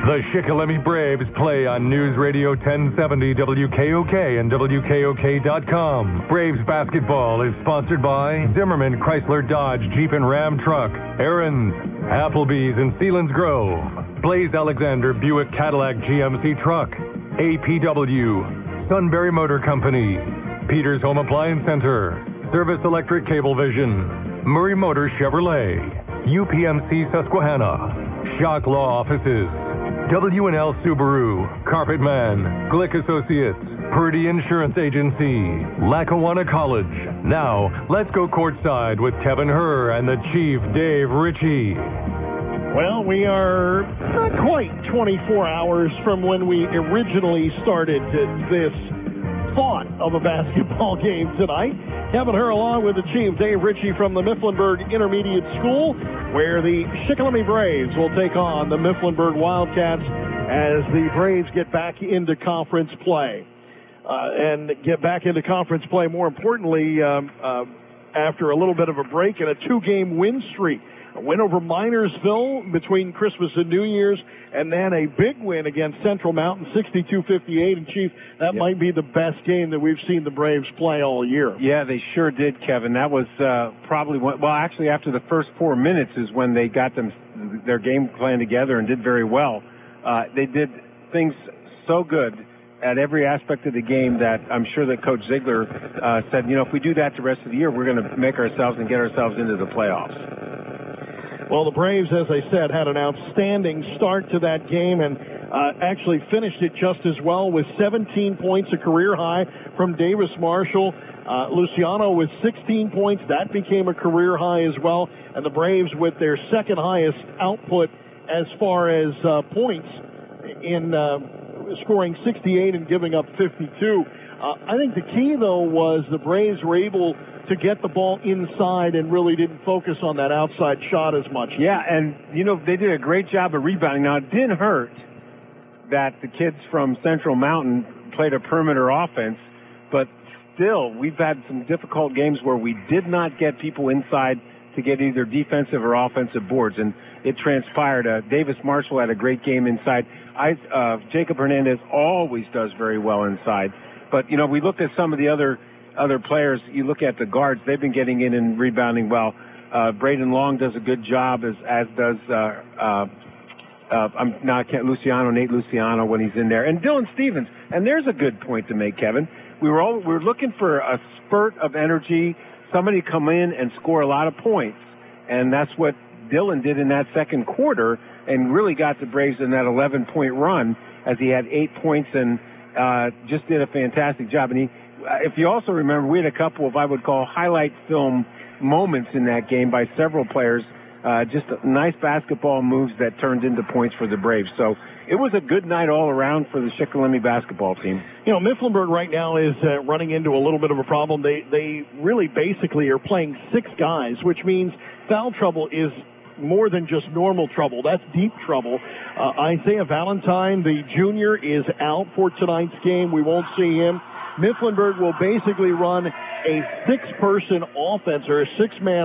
The Shikellamy Braves play on News Radio 1070 WKOK and WKOK.com. Braves basketball is sponsored by Zimmerman Chrysler Dodge Jeep and Ram Truck, Aaron's, Applebee's in Sealands Grove, Blaze Alexander Buick Cadillac GMC Truck, APW, Sunbury Motor Company, Peters Home Appliance Center, Service Electric Cablevision, Murray Motor Chevrolet, UPMC Susquehanna, Shock Law Offices, W&L Subaru, Carpetman, Glick Associates, Purdy Insurance Agency, Lackawanna College. Now, let's go courtside with Kevin Herr and the Chief, Dave Ritchie. Well, we are not quite 24 hours from when we originally started this thought of a basketball game tonight. Kevin Herr along with the Chief, Dave Ritchie from the Mifflinburg Intermediate School, where the Shikellamy Braves will take on the Mifflinburg Wildcats as the Braves get back into conference play. And get back into conference play, more importantly, after a little bit of a break and a two-game win streak. A win over Minersville between Christmas and New Year's, and then a big win against Central Mountain, 62-58. And, Chief, that might be the best game that we've seen the Braves play all year. Yeah, they sure did, Kevin. That was probably actually after the first 4 minutes is when they got their game plan together and did very well. They did things so good at every aspect of the game that I'm sure that Coach Ziegler said, if we do that the rest of the year, we're going to make ourselves and get ourselves into the playoffs. Well, the Braves, as I said, had an outstanding start to that game and actually finished it just as well with 17 points, a career high from Davis Marshall. Luciano with 16 points. That became a career high as well. And the Braves with their second highest output as far as points in scoring 68 and giving up 52. I think the key, though, was the Braves were able to get the ball inside and really didn't focus on that outside shot as much. Yeah, and, they did a great job of rebounding. Now, it didn't hurt that the kids from Central Mountain played a perimeter offense, but still, we've had some difficult games where we did not get people inside to get either defensive or offensive boards, and it transpired. Davis Marshall had a great game inside. Jacob Hernandez always does very well inside. But, we looked at some of the other players. You look at the guards, they've been getting in and rebounding well. Braden Long does a good job, as does Nate Luciano when he's in there. And Dylan Stevens. And there's a good point to make, Kevin. We're looking for a spurt of energy, somebody come in and score a lot of points. And that's what Dylan did in that second quarter and really got the Braves in that 11-point run as he had 8 points and just did a fantastic job. And if you also remember, we had a couple of, I would call, highlight film moments in that game by several players. Just nice basketball moves that turned into points for the Braves. So it was a good night all around for the Shikellamy basketball team. Mifflinburg right now is running into a little bit of a problem. They really basically are playing 6 guys, which means foul trouble is more than just normal trouble. That's deep trouble. Isaiah Valentine, the junior, is out for tonight's game. We won't see him. Mifflinburg will basically run a 6-person offense or a 6-man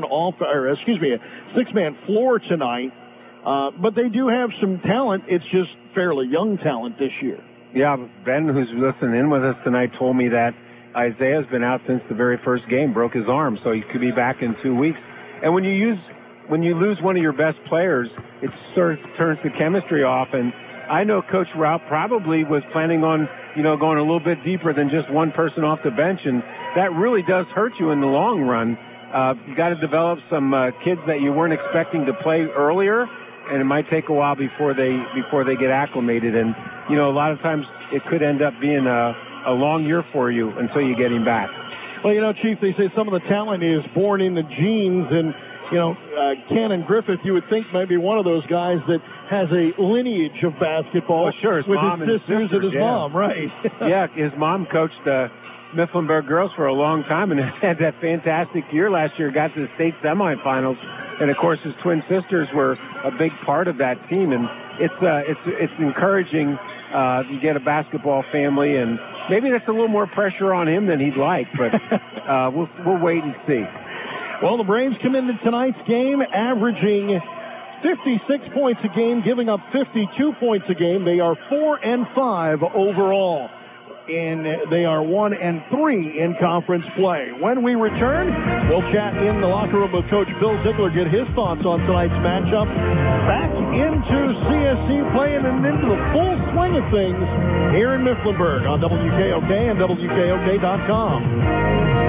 a 6-man floor tonight. But they do have some talent. It's just fairly young talent this year. Yeah, Ben, who's listening in with us tonight, told me that Isaiah's been out since the very first game, broke his arm, so he could be back in 2 weeks. And when you lose one of your best players, it sort of turns the chemistry off. And I know Coach Rout probably was planning on, going a little bit deeper than just one person off the bench, and that really does hurt you in the long run. You got to develop some kids that you weren't expecting to play earlier, and it might take a while before they get acclimated. And a lot of times it could end up being a long year for you until you get him back. Well, Chief, they say some of the talent is born in the genes, and Cannon Griffith, you would think might be one of those guys that has a lineage of basketball. Sure, with his sisters and his mom, right? Yeah, his mom coached the Mifflinburg girls for a long time and had that fantastic year last year, got to the state semifinals. And, of course, his twin sisters were a big part of that team. And it's encouraging. You get a basketball family, and maybe that's a little more pressure on him than he'd like, but we'll wait and see. Well, the Braves come into tonight's game averaging 56 points a game, giving up 52 points a game. They are 4-5 overall. They are 1-3 in conference play. When we return, we'll chat in the locker room with Coach Bill Ziegler, get his thoughts on tonight's matchup. Back into CSC play and into the full swing of things here in Mifflinburg on WKOK and WKOK.com.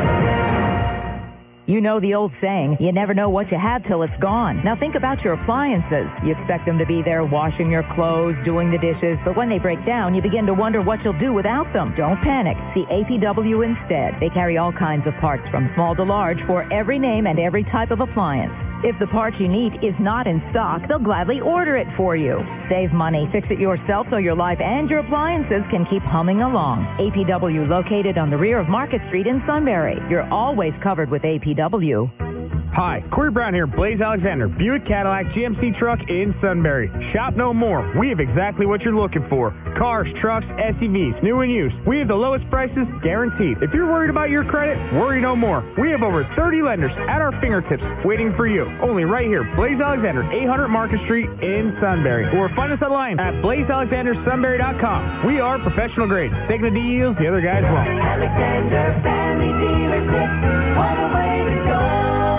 You know the old saying, you never know what you have till it's gone. Now think about your appliances. You expect them to be there washing your clothes, doing the dishes, but when they break down, you begin to wonder what you'll do without them. Don't panic. See APW instead. They carry all kinds of parts from small to large for every name and every type of appliance. If the part you need is not in stock, they'll gladly order it for you. Save money, fix it yourself so your life and your appliances can keep humming along. APW, located on the rear of Market Street in Sunbury. You're always covered with APW. Hi, Corey Brown here, Blaze Alexander, Buick Cadillac GMC truck in Sunbury. Shop no more. We have exactly what you're looking for. Cars, trucks, SUVs, new and used. We have the lowest prices guaranteed. If you're worried about your credit, worry no more. We have over 30 lenders at our fingertips waiting for you. Only right here, Blaze Alexander, 800 Market Street in Sunbury. Or find us online at blazealexandersunbury.com. We are professional grade. Taking the deals the other guys won't. Alexander Family Dealership. What a way to go.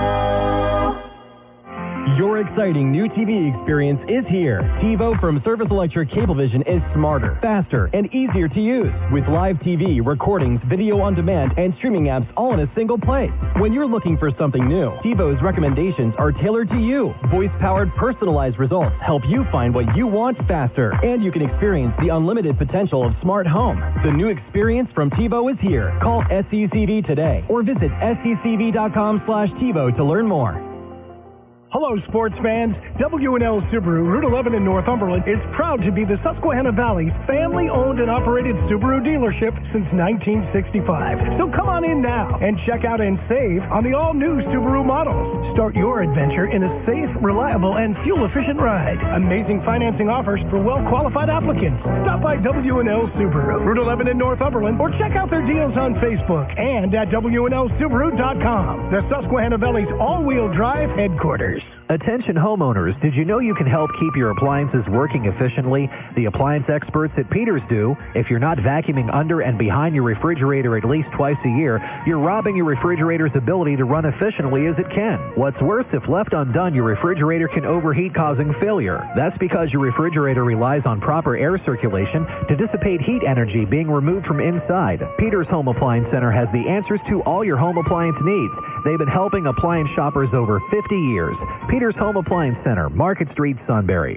Your exciting new TV experience is here. TiVo from Service Electric Cablevision is smarter, faster, and easier to use. With live TV, recordings, video on demand, and streaming apps all in a single place. When you're looking for something new, TiVo's recommendations are tailored to you. Voice-powered, personalized results help you find what you want faster. And you can experience the unlimited potential of smart home. The new experience from TiVo is here. Call SCCV today or visit sccv.com/TiVo to learn more. Hello, sports fans. W&L Subaru, Route 11 in Northumberland, is proud to be the Susquehanna Valley's family-owned and operated Subaru dealership since 1965. So come on in now and check out and save on the all-new Subaru models. Start your adventure in a safe, reliable, and fuel-efficient ride. Amazing financing offers for well-qualified applicants. Stop by W&L Subaru, Route 11 in Northumberland, or check out their deals on Facebook and at WNLSubaru.com, the Susquehanna Valley's all-wheel drive headquarters. Attention homeowners, did you know you can help keep your appliances working efficiently? The appliance experts at Peters do. If you're not vacuuming under and behind your refrigerator at least twice a year, you're robbing your refrigerator's ability to run efficiently as it can. What's worse, if left undone, your refrigerator can overheat, causing failure. That's because your refrigerator relies on proper air circulation to dissipate heat energy being removed from inside. Peters Home Appliance Center has the answers to all your home appliance needs. They've been helping appliance shoppers over 50 years. Peters Home Appliance Center, Market Street, Sunbury.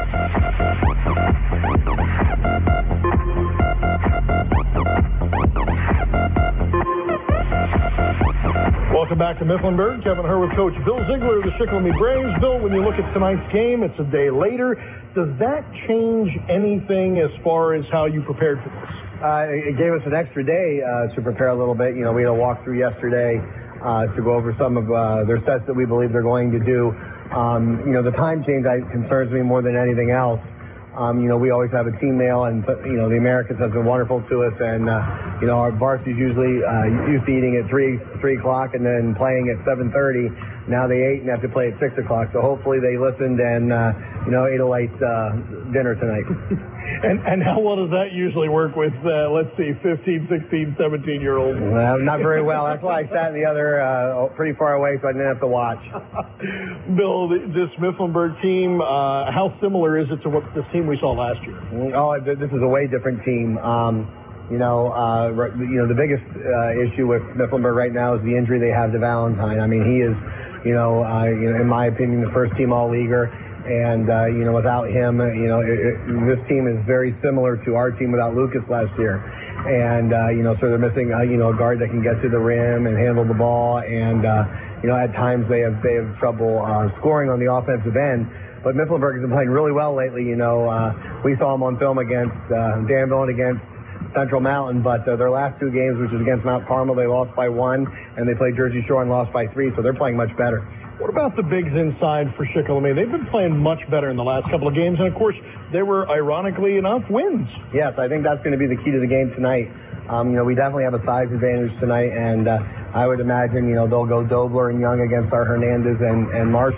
Welcome back to Mifflinburg. Kevin Herr with Coach Bill Ziegler of the Shikellamy Braves. Bill, when you look at tonight's game, it's a day later. Does that change anything as far as how you prepared for this? It gave us an extra day to prepare a little bit. You know, we had a walkthrough yesterday to go over some of their sets that we believe they're going to do. You know, the time change concerns me more than anything else. You know, we always have a team meal, and, you know, the Americans have been wonderful to us, and, you know, our varsity's usually used to eating at 3 o'clock and then playing at 7:30. Now they ate and have to play at 6 o'clock, so hopefully they listened and, you know, ate a late dinner tonight. And how well does that usually work with, let's see, 15, 16, 17-year-olds? Well, not very well. That's why I sat in the other pretty far away so I didn't have to watch. Bill, this Mifflinburg team, how similar is it to what this team we saw last year? Oh, this is a way different team. You know, the biggest issue with Mifflinburg right now is the injury they have to Valentine. I mean, he is, you know, in my opinion, the first team all-leaguer. And, you know, without him, you know, this team is very similar to our team without Lucas last year. And, you know, so they're missing, you know, a guard that can get to the rim and handle the ball. And, you know, at times they have trouble scoring on the offensive end. But Mifflinburg has been playing really well lately. You know, we saw them on film against Danville and against Central Mountain, but their last two games, which is against Mount Carmel, they lost by 1, and they played Jersey Shore and lost by 3, so they're playing much better. What about the bigs inside for Shikellamy? They've been playing much better in the last couple of games, and of course, they were, ironically enough, wins. Yes, I think that's going to be the key to the game tonight. You know, we definitely have a size advantage tonight, and I would imagine, you know, they'll go Dobler and Young against our Hernandez and Marshall.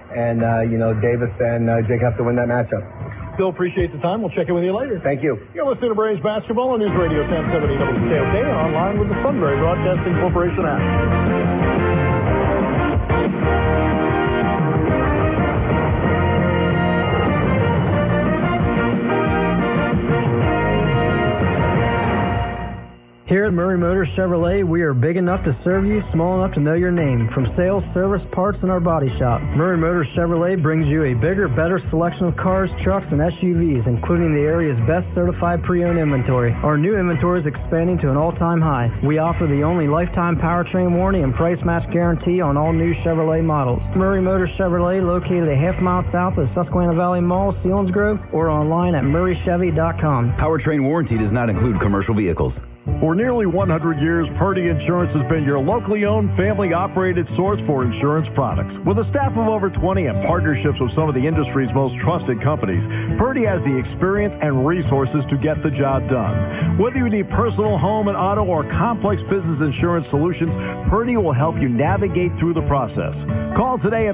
and Davis and Jake have to win that matchup. Still appreciate the time. We'll check in with you later. Thank you. You're listening to Braves Basketball on News Radio 1070 WKOK, online with the Sunbury Broadcasting Corporation app. Here at Murray Motors Chevrolet, we are big enough to serve you, small enough to know your name. From sales, service, parts, and our body shop, Murray Motors Chevrolet brings you a bigger, better selection of cars, trucks, and SUVs, including the area's best certified pre-owned inventory. Our new inventory is expanding to an all-time high. We offer the only lifetime powertrain warranty and price match guarantee on all new Chevrolet models. Murray Motors Chevrolet, located a half-mile south of Susquehanna Valley Mall, Selinsgrove, or online at murraychevy.com. Powertrain warranty does not include commercial vehicles. For nearly 100 years, Purdy Insurance has been your locally owned, family-operated source for insurance products. With a staff of over 20 and partnerships with some of the industry's most trusted companies, Purdy has the experience and resources to get the job done. Whether you need personal, home, and auto, or complex business insurance solutions, Purdy will help you navigate through the process. Call today at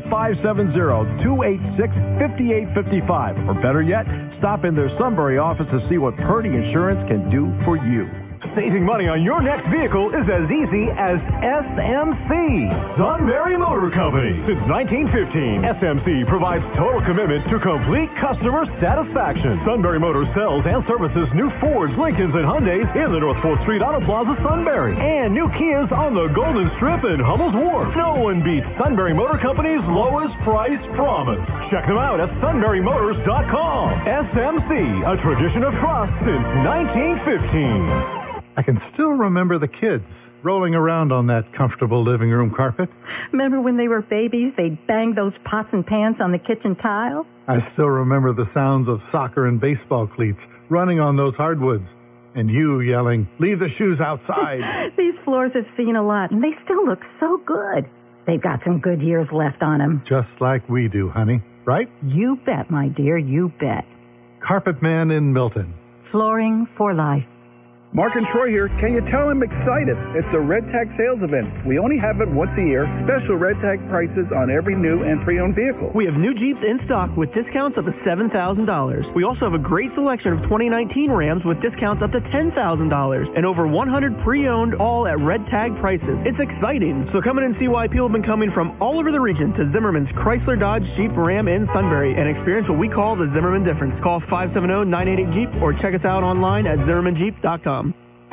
570-286-5855. Or better yet, stop in their Sunbury office to see what Purdy Insurance can do for you. Saving money on your next vehicle is as easy as SMC, Sunbury Motor Company. Since 1915, SMC provides total commitment to complete customer satisfaction. Sunbury Motors sells and services new Fords, Lincolns, and Hyundais in the North 4th Street Auto Plaza, Sunbury, and new Kias on the Golden Strip and Hummel's Wharf. No one beats Sunbury Motor Company's lowest price promise. Check them out at sunburymotors.com. SMC, a tradition of trust since 1915. I can still remember the kids rolling around on that comfortable living room carpet. Remember when they were babies, they'd bang those pots and pans on the kitchen tile? I still remember the sounds of soccer and baseball cleats running on those hardwoods, and you yelling, "Leave the shoes outside." These floors have seen a lot, and they still look so good. They've got some good years left on them. Just like we do, honey. Right? You bet, my dear, you bet. Carpet Man in Milton. Flooring for life. Mark and Troy here. Can you tell I'm excited? It's the Red Tag sales event. We only have it once a year. Special Red Tag prices on every new and pre-owned vehicle. We have new Jeeps in stock with discounts up to $7,000. We also have a great selection of 2019 Rams with discounts up to $10,000 and over 100 pre-owned, all at Red Tag prices. It's exciting. So come in and see why people have been coming from all over the region to Zimmerman's Chrysler Dodge Jeep Ram in Sunbury and experience what we call the Zimmerman difference. Call 570-988-JEEP or check us out online at ZimmermanJeep.com.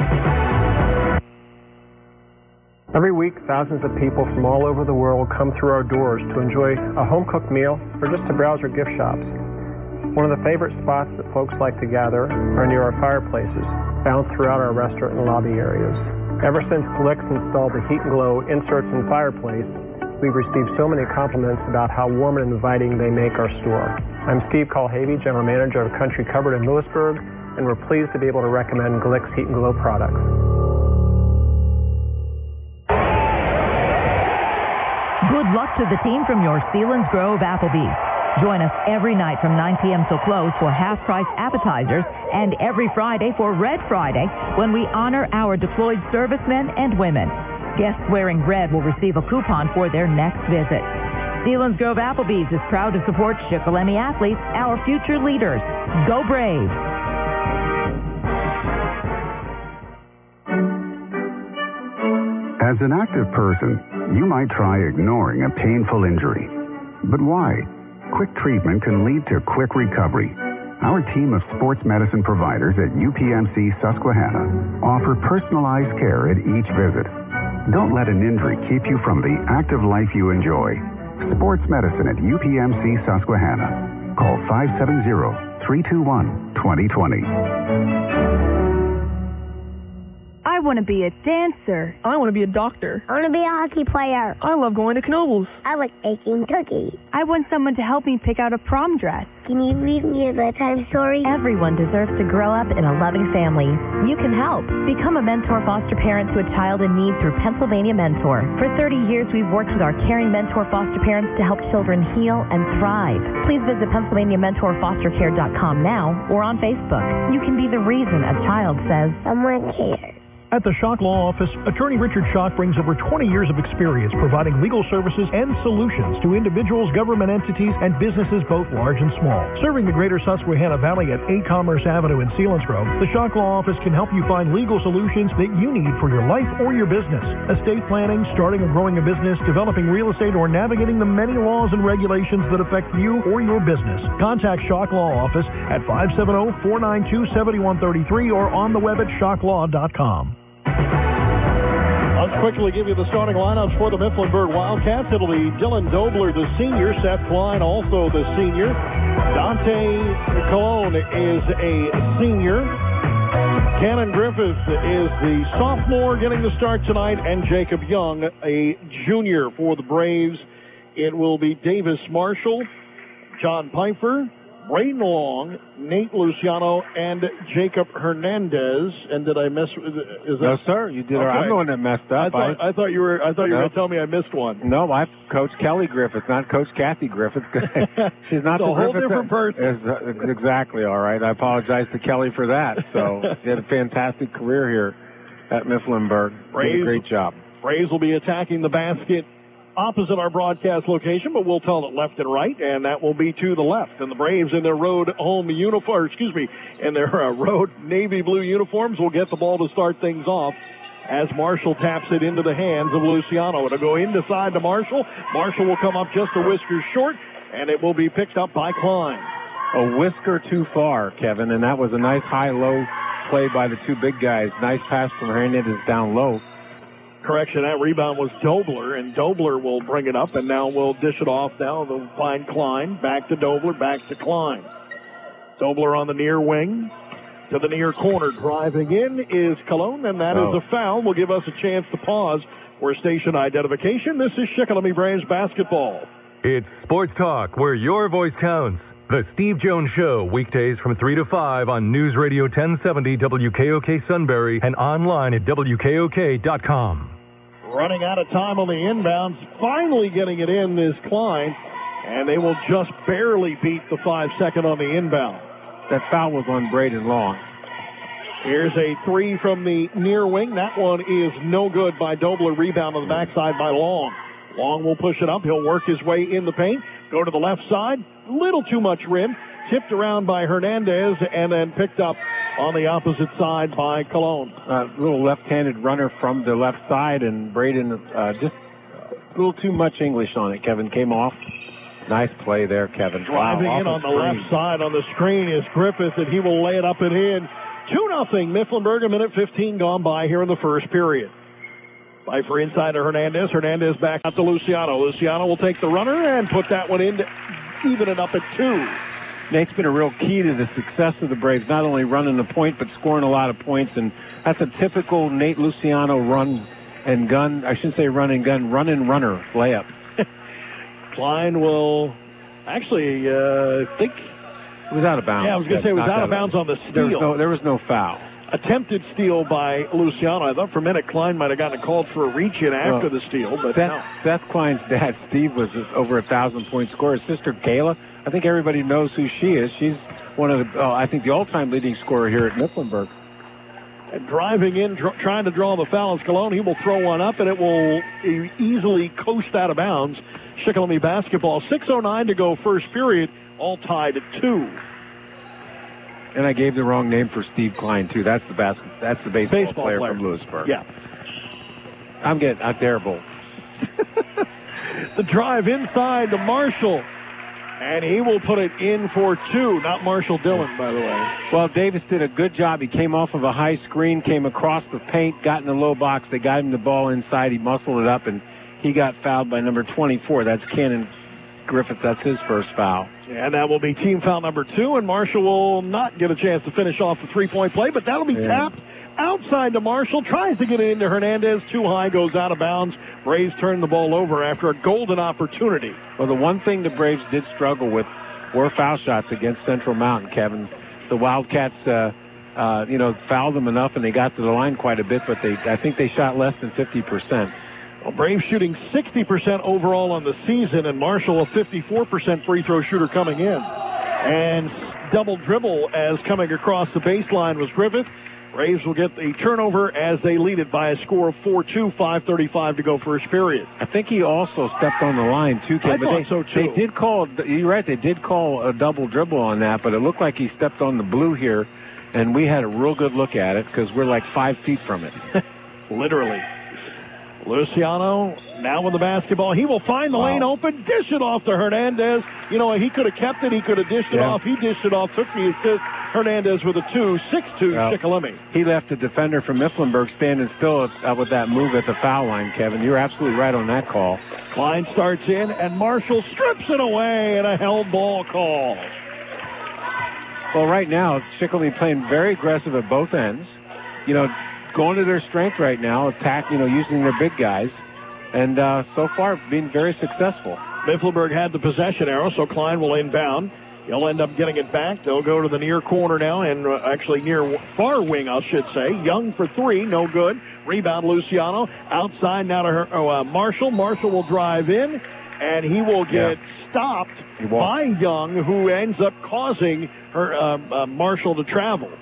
Every week, thousands of people from all over the world come through our doors to enjoy a home-cooked meal or just to browse our gift shops. One of the favorite spots that folks like to gather are near our fireplaces, found throughout our restaurant and lobby areas. Ever since Glick's installed the Heat and Glow inserts in the fireplace, we've received so many compliments about how warm and inviting they make our store. I'm Steve Colhavy, General Manager of Country Cupboard in Lewisburg, and we're pleased to be able to recommend Glick's Heat and Glow products. Good luck to the team from your Selinsgrove Applebee's. Join us every night from 9 p.m. till close for half-price appetizers and every Friday for Red Friday when we honor our deployed servicemen and women. Guests wearing red will receive a coupon for their next visit. Selinsgrove Applebee's is proud to support Shikellamy athletes, our future leaders. Go Braves! As an active person, you might try ignoring a painful injury. But why? Quick treatment can lead to quick recovery. Our team of sports medicine providers at UPMC Susquehanna offer personalized care at each visit. Don't let an injury keep you from the active life you enjoy. Sports medicine at UPMC Susquehanna. Call 570-321-2020. I want to be a dancer. I want to be a doctor. I want to be a hockey player. I love going to Knoebels. I like baking cookies. I want someone to help me pick out a prom dress. Can you read me a bedtime story? Everyone deserves to grow up in a loving family. You can help. Become a mentor foster parent to a child in need through Pennsylvania Mentor. For 30 years, we've worked with our caring mentor foster parents to help children heal and thrive. Please visit PennsylvaniaMentorFosterCare.com now or on Facebook. You can be the reason a child says, someone cares. At the Schock Law Office, attorney Richard Schock brings over 20 years of experience providing legal services and solutions to individuals, government entities, and businesses both large and small. Serving the greater Susquehanna Valley at 8 Commerce Avenue in Selinsgrove, the Schock Law Office can help you find legal solutions that you need for your life or your business. Estate planning, starting or growing a business, developing real estate, or navigating the many laws and regulations that affect you or your business. Contact Schock Law Office at 570-492-7133 or on the web at schocklaw.com. Let's quickly give you the starting lineups for the Mifflinburg Wildcats. It'll be Dylan Dobler, the senior. Seth Klein, also the senior. Dante Colon is a senior. Cannon Griffith is the sophomore getting the start tonight. And Jacob Young, a junior for the Braves. It will be Davis Marshall, John Pfeiffer, Braden Long, Nate Luciano, and Jacob Hernandez. And did I miss? No, sir. You did. Okay. I'm the one that messed up. I thought you were going to tell me I missed one. No, I Coach Kelly Griffith, not Coach Kathy Griffith. She's not a whole Griffith different person. Exactly. All right. I apologize to Kelly for that. So she had a fantastic career here at Mifflinburg. Did a great job. Braves will be attacking the basket opposite our broadcast location, but we'll tell it left and right, and that will be to the left. And the Braves in their road navy blue uniforms will get the ball to start things off as Marshall taps it into the hands of Luciano. It'll go inside to Marshall. Marshall will come up just a whisker short, and it will be picked up by Klein. A whisker too far, Kevin, and that was a nice high-low play by the two big guys. Nice pass from Hernandez down low. Correction, that rebound was Dobler, and Dobler will bring it up, and now we'll dish it off. Now they'll find Klein. Back to Dobler, back to Klein. Dobler on the near wing to the near corner. Driving in is Cologne, and that is a foul. Will give us a chance to pause for station identification. This is Shikellamy Braves basketball. It's Sports Talk, where your voice counts. The Steve Jones Show, weekdays from 3 to 5 on News Radio 1070 WKOK Sunbury and online at WKOK.com. Running out of time on the inbounds. Finally getting it in is Klein, and they will just barely beat the 5-second on the inbound. That foul was on Braden Long. Here's a three from the near wing. That one is no good by Dobler. Rebound on the backside by Long. Long will push it up. He'll work his way in the paint. Go to the left side. Little too much rim. Tipped around by Hernandez and then picked up on the opposite side by Cologne. A little left-handed runner from the left side, and Braden just a little too much English on it. Kevin came off. Nice play there, Kevin. Driving in on the left side on the screen is Griffith, and he will lay it up and in. 2-0 Mifflinburg, a minute 15 gone by here in the first period. Pfeiffer inside to Hernandez. Hernandez back out to Luciano. Luciano will take the runner and put that one in to even it up at 2. Nate's been a real key to the success of the Braves, not only running the point, but scoring a lot of points. And that's a typical Nate Luciano run and gun. I shouldn't say run and gun, run and runner layup. Klein will actually think it was out of bounds. Yeah, I was going to say it was out of bounds on the steal. There was no foul. Attempted steal by Luciano. I thought for a minute Klein might have gotten called for a reach-in after the steal, but no. Seth Klein's dad, Steve, was over 1,000-point scorer. His sister, Kayla, I think everybody knows who she is. She's one of the, I think, the all-time leading scorer here at Mifflinburg. And driving in, trying to draw the foul is Cologne. He will throw one up, and it will easily coast out of bounds. Shikellamy basketball. 6:09 to go first period, all tied at 2. And I gave the wrong name for Steve Klein, too. That's the baseball player from Lewisburg. Yeah. I'm getting terrible. The drive inside to Marshall. And he will put it in for 2. Not Marshall Dillon, by the way. Well, Davis did a good job. He came off of a high screen, came across the paint, got in the low box. They got him the ball inside. He muscled it up, and he got fouled by number 24. That's Cannon Griffith. That's his first foul. And that will be team foul number 2, and Marshall will not get a chance to finish off the three-point play, but that'll be tapped outside to Marshall. Tries to get it into Hernandez. Too high, goes out of bounds. Braves turn the ball over after a golden opportunity. Well, the one thing the Braves did struggle with were foul shots against Central Mountain, Kevin. The Wildcats, fouled them enough, and they got to the line quite a bit, but I think they shot less than 50%. Well, Braves shooting 60% overall on the season, and Marshall a 54% free throw shooter coming in. And double dribble as coming across the baseline was Griffith. Braves will get the turnover as they lead it by a score of 4-2, 5:35 to go first period. I think he also stepped on the line, too, Ken. I thought so, too. They did call, you're right, they did call a double dribble on that, but it looked like he stepped on the blue here, and we had a real good look at it because we're like 5 feet from it. Literally. Luciano now with the basketball. He will find the lane open, dish it off to Hernandez. You know, he could have kept it. He could have dished it off. He dished it off, took the assist. Hernandez with a 2, 6-2 Shikellamy. He left the defender from Mifflinburg standing still with that move at the foul line, Kevin. You're absolutely right on that call. Klein starts in, and Marshall strips it away, and a held ball call. Well, right now, Shikellamy playing very aggressive at both ends. You know, going to their strength right now, using their big guys, and so far being very successful. Mifflinburg had the possession arrow, so Klein will inbound. He'll end up getting it back. They'll go to the near corner now, and actually near far wing, I should say. Young for 3, no good. Rebound, Luciano. Outside now to Marshall. Marshall will drive in, and he will get stopped by Young, who ends up causing Marshall to travel.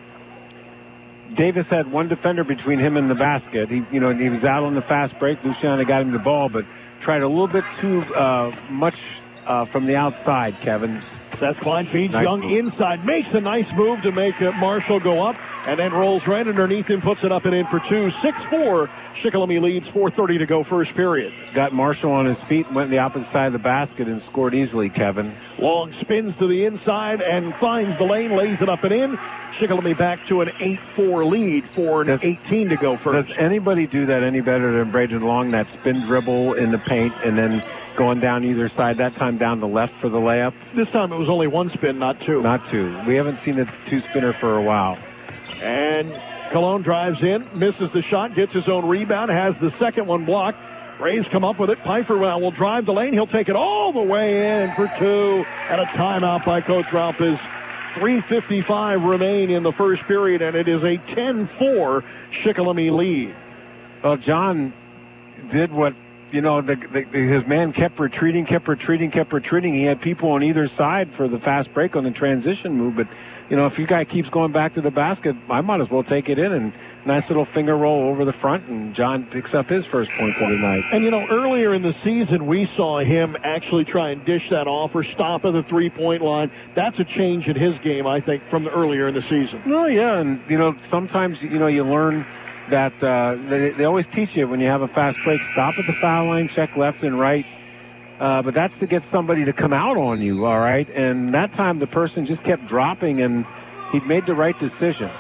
Davis had one defender between him and the basket. He was out on the fast break. Luciano got him the ball, but tried a little bit too much from the outside, Kevin. Seth Klein feeds Young inside, makes a nice move to make Marshall go up, and then rolls right underneath him, puts it up and in for 2. 6-4. Shikellamy leads, 4:30 to go first period. Got Marshall on his feet, went the opposite side of the basket, and scored easily, Kevin. Long spins to the inside and finds the lane, lays it up and in. Shikellamy back to an 8-4 lead, 4:18 to go first. Does anybody do that any better than Braden Long, that spin dribble in the paint and then going down either side, that time down the left for the layup? This time it was only 1 spin, not 2. Not 2. We haven't seen a 2-spinner for a while. And Colon drives in, misses the shot, gets his own rebound, has the second one blocked. Braves come up with it. Piper will drive the lane. He'll take it all the way in for 2. And a timeout by Coach Ralphus. 3:55 remain in the first period, and it is a 10-4 Shikellamy lead. Well, John did what, his man kept retreating. He had people on either side for the fast break on the transition move, but, if your guy keeps going back to the basket, I might as well take it in, and nice little finger roll over the front, and John picks up his first points of the night. And, earlier in the season, we saw him actually try and dish that off or stop at the three-point line. That's a change in his game, I think, from earlier in the season. Well, yeah, and, sometimes, you learn that they always teach you when you have a fast break, stop at the foul line, check left and right. But that's to get somebody to come out on you, all right? And that time the person just kept dropping, and he made the right decision.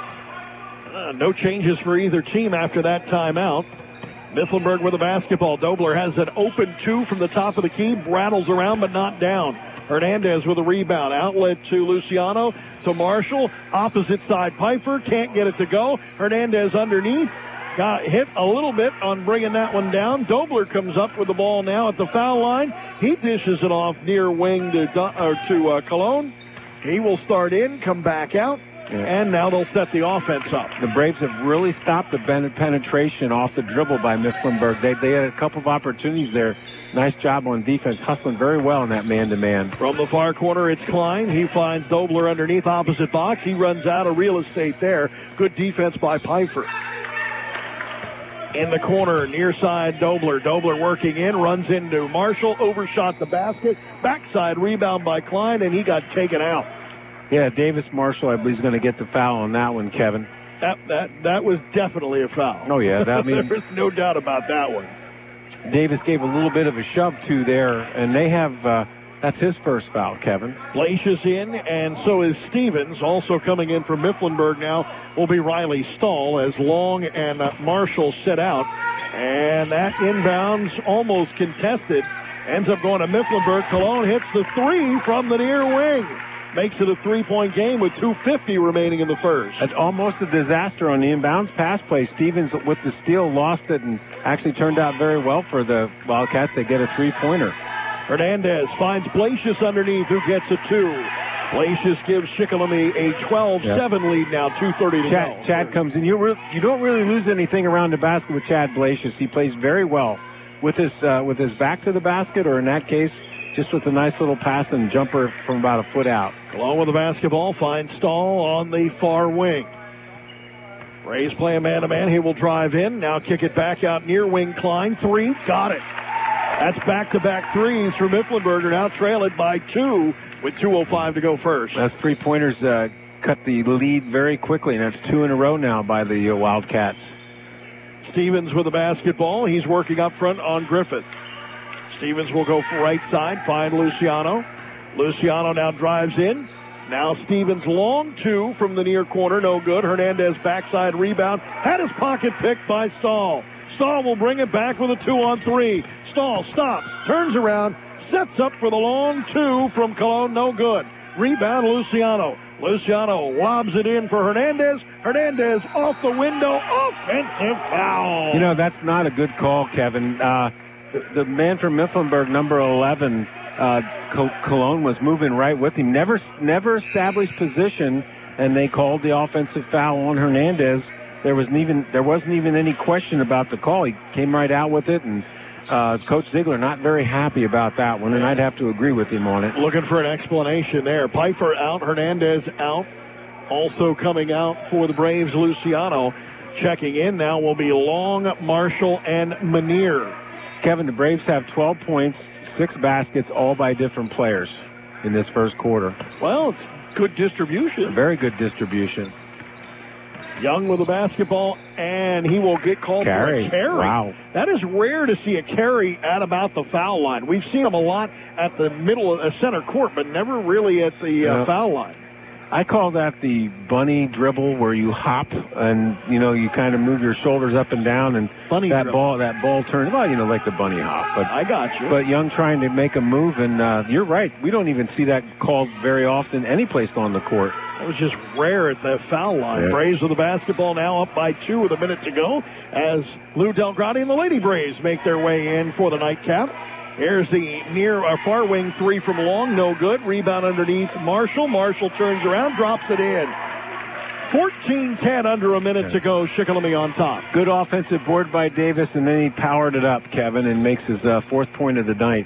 No changes for either team after that timeout. Mifflinburg with the basketball. Dobler has an open 2 from the top of the key, rattles around but not down. Hernandez with a rebound. Outlet to Luciano, to Marshall. Opposite side, Piper. Can't get it to go. Hernandez underneath. Got hit a little bit on bringing that one down. Dobler comes up with the ball now at the foul line. He dishes it off near wing to Colon. He will start in, come back out, and now they'll set the offense up. The Braves have really stopped the penetration off the dribble by Mifflinburg. They had a couple of opportunities there. Nice job on defense, hustling very well in that man-to-man. From the far corner, it's Klein. He finds Dobler underneath opposite box. He runs out of real estate there. Good defense by Piper. In the corner, near side, Dobler. Dobler working in, runs into Marshall, overshot the basket. Backside rebound by Klein, and he got taken out. Yeah, Davis Marshall, I believe, is going to get the foul on that one, Kevin. That was definitely a foul. Oh, yeah. There's no doubt about that one. Davis gave a little bit of a shove to there, and they have, that's his first foul, Kevin. Blasius in, and so is Stevens. Also coming in from Mifflinburg now will be Riley Stahl as Long and Marshall sit out. And that inbounds almost contested. Ends up going to Mifflinburg. Colon hits the 3 from the near wing. Makes it a 3-point game with 2:50 remaining in the first. It's almost a disaster on the inbounds pass play. Stevens with the steal lost it and actually turned out very well for the Wildcats. They get a 3-pointer. Hernandez finds Blasius underneath, who gets a 2. Blasius gives Shikellamy a 12-7 lead now, 2:30 to go. Chad comes in. You don't really lose anything around the basket with Chad Blasius. He plays very well with his back to the basket, or in that case, just with a nice little pass and jumper from about a foot out. Along with the basketball, finds Stahl on the far wing. Braves play a man-to-man. He will drive in. Now kick it back out near wing. Klein. 3. Got it. That's back-to-back threes for Mifflinburg. Now trail it by 2 with 2:05 to go first. Those three-pointers cut the lead very quickly, and that's 2 in a row now by the Wildcats. Stevens with the basketball. He's working up front on Griffith. Stevens will go for right side, find Luciano. Luciano now drives in. Now Stevens long 2 from the near corner, no good. Hernandez backside rebound. Had his pocket picked by Stahl. Stahl will bring it back with a 2-on-3. Stahl stops, turns around, sets up for the long 2 from Cologne, no good. Rebound Luciano. Luciano lobs it in for Hernandez. Hernandez off the window, offensive foul. You know, that's not a good call, Kevin. The man from Mifflinburg, number 11, Cologne, was moving right with him. Never established position, and they called the offensive foul on Hernandez. There wasn't even any question about the call. He came right out with it, and Coach Ziegler not very happy about that one, and I'd have to agree with him on it. Looking for an explanation there. Pfeiffer out, Hernandez out. Also coming out for the Braves, Luciano. Checking in now will be Long, Marshall, and Manier. Kevin, the Braves have 12 points, 6 baskets, all by different players in this first quarter. Well, it's good distribution. Very good distribution. Young with the basketball, and he will get called for a carry. Wow. That is rare to see a carry at about the foul line. We've seen them a lot at the middle of the center court, but never really at the foul line. I call that the bunny dribble, where you hop and, you kind of move your shoulders up and down, and that ball turns. Well, like the bunny hop. But I got you. But Young trying to make a move, and you're right. We don't even see that called very often any place on the court. It was just rare at the foul line. Yeah. Braves with the basketball now up by 2 with a minute to go as Lou Delgrati and the Lady Braves make their way in for the nightcap. Here's the far wing 3 from Long, no good. Rebound underneath Marshall. Marshall turns around, drops it in. 14-10 under a minute to go. Shikellamy on top. Good offensive board by Davis, and then he powered it up, Kevin, and makes his 4th point of the night.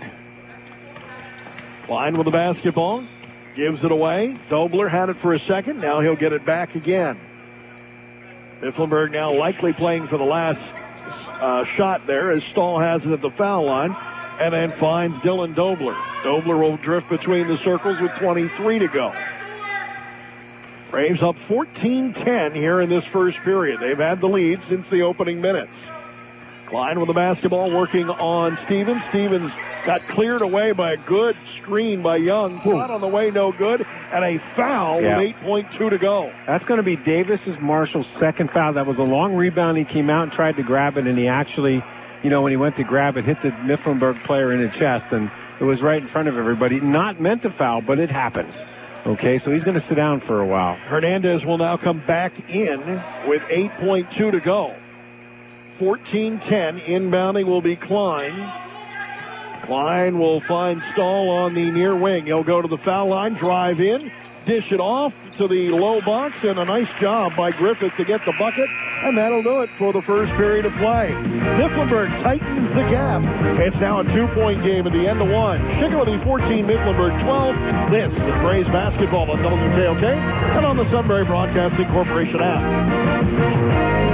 Klein with the basketball. Gives it away. Dobler had it for a second. Now he'll get it back again. Mifflinburg now likely playing for the last shot there as Stahl has it at the foul line and then finds Dylan Dobler. Dobler will drift between the circles with 23 to go. Braves up 14-10 here in this first period. They've had the lead since the opening minutes. Klein with the basketball working on Stevens. Stevens got cleared away by a good screen by Young. Shot on the way, no good. And a foul with 8.2 to go. That's going to be Davis's Marshall's 2nd foul. That was a long rebound. He came out and tried to grab it, and he actually, when he went to grab it, hit the Mifflinburg player in the chest, and it was right in front of everybody. Not meant to foul, but it happens. Okay, so he's going to sit down for a while. Hernandez will now come back in with 8.2 to go. 14-10. Inbounding will be Klein. Klein will find Stahl on the near wing. He'll go to the foul line, drive in, dish it off to the low box, and a nice job by Griffith to get the bucket, and that'll do it for the first period of play. Mifflinburg tightens the gap. It's now a 2-point game at the end of 1. Shikellamy 14, Mifflinburg 12. This is Braves basketball on WKOK and on the Sunbury Broadcasting Corporation app.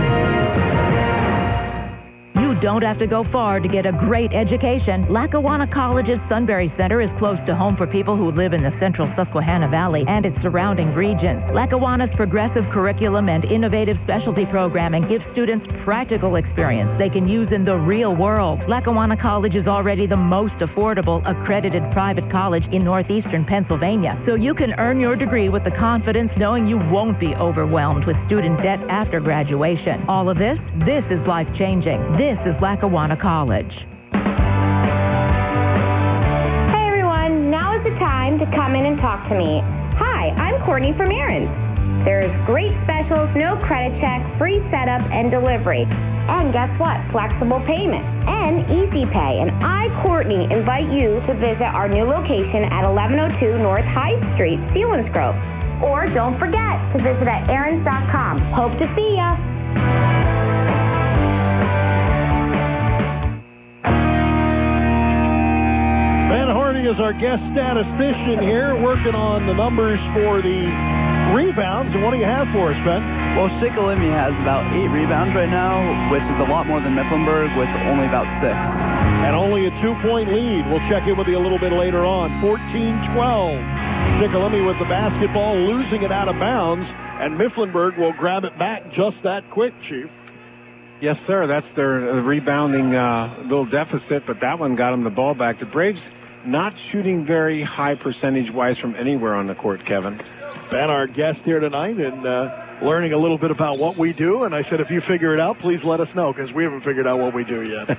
You don't have to go far to get a great education. Lackawanna College's Sunbury Center is close to home for people who live in the central Susquehanna Valley and its surrounding regions. Lackawanna's progressive curriculum and innovative specialty programming gives students practical experience they can use in the real world. Lackawanna College is already the most affordable accredited private college in northeastern Pennsylvania, so you can earn your degree with the confidence knowing you won't be overwhelmed with student debt after graduation. All of this is life-changing. This is Lackawanna College. Hey everyone, now is the time to come in and talk to me. Hi, I'm Courtney from Aaron's. There's great specials, no credit check, free setup and delivery. And guess what? Flexible payment and easy pay. And I, Courtney, invite you to visit our new location at 1102 North High Street, Selinsgrove. Or don't forget to visit at aarons.com. Hope to see ya. Is our guest statistician here, working on the numbers for the rebounds. And what do you have for us, Ben? Well, Shikellamy has about 8 rebounds right now, which is a lot more than Mifflinburg with only about 6. And only a 2-point lead. We'll check in with you a little bit later on. 14-12. Shikellamy with the basketball, losing it out of bounds, and Mifflinburg will grab it back just that quick, Chief. Yes, sir. That's their rebounding little deficit, but that one got them the ball back. The Braves not shooting very high percentage-wise from anywhere on the court, Kevin. Ben, our guest here tonight, and learning a little bit about what we do. And I said, if you figure it out, please let us know, because we haven't figured out what we do yet.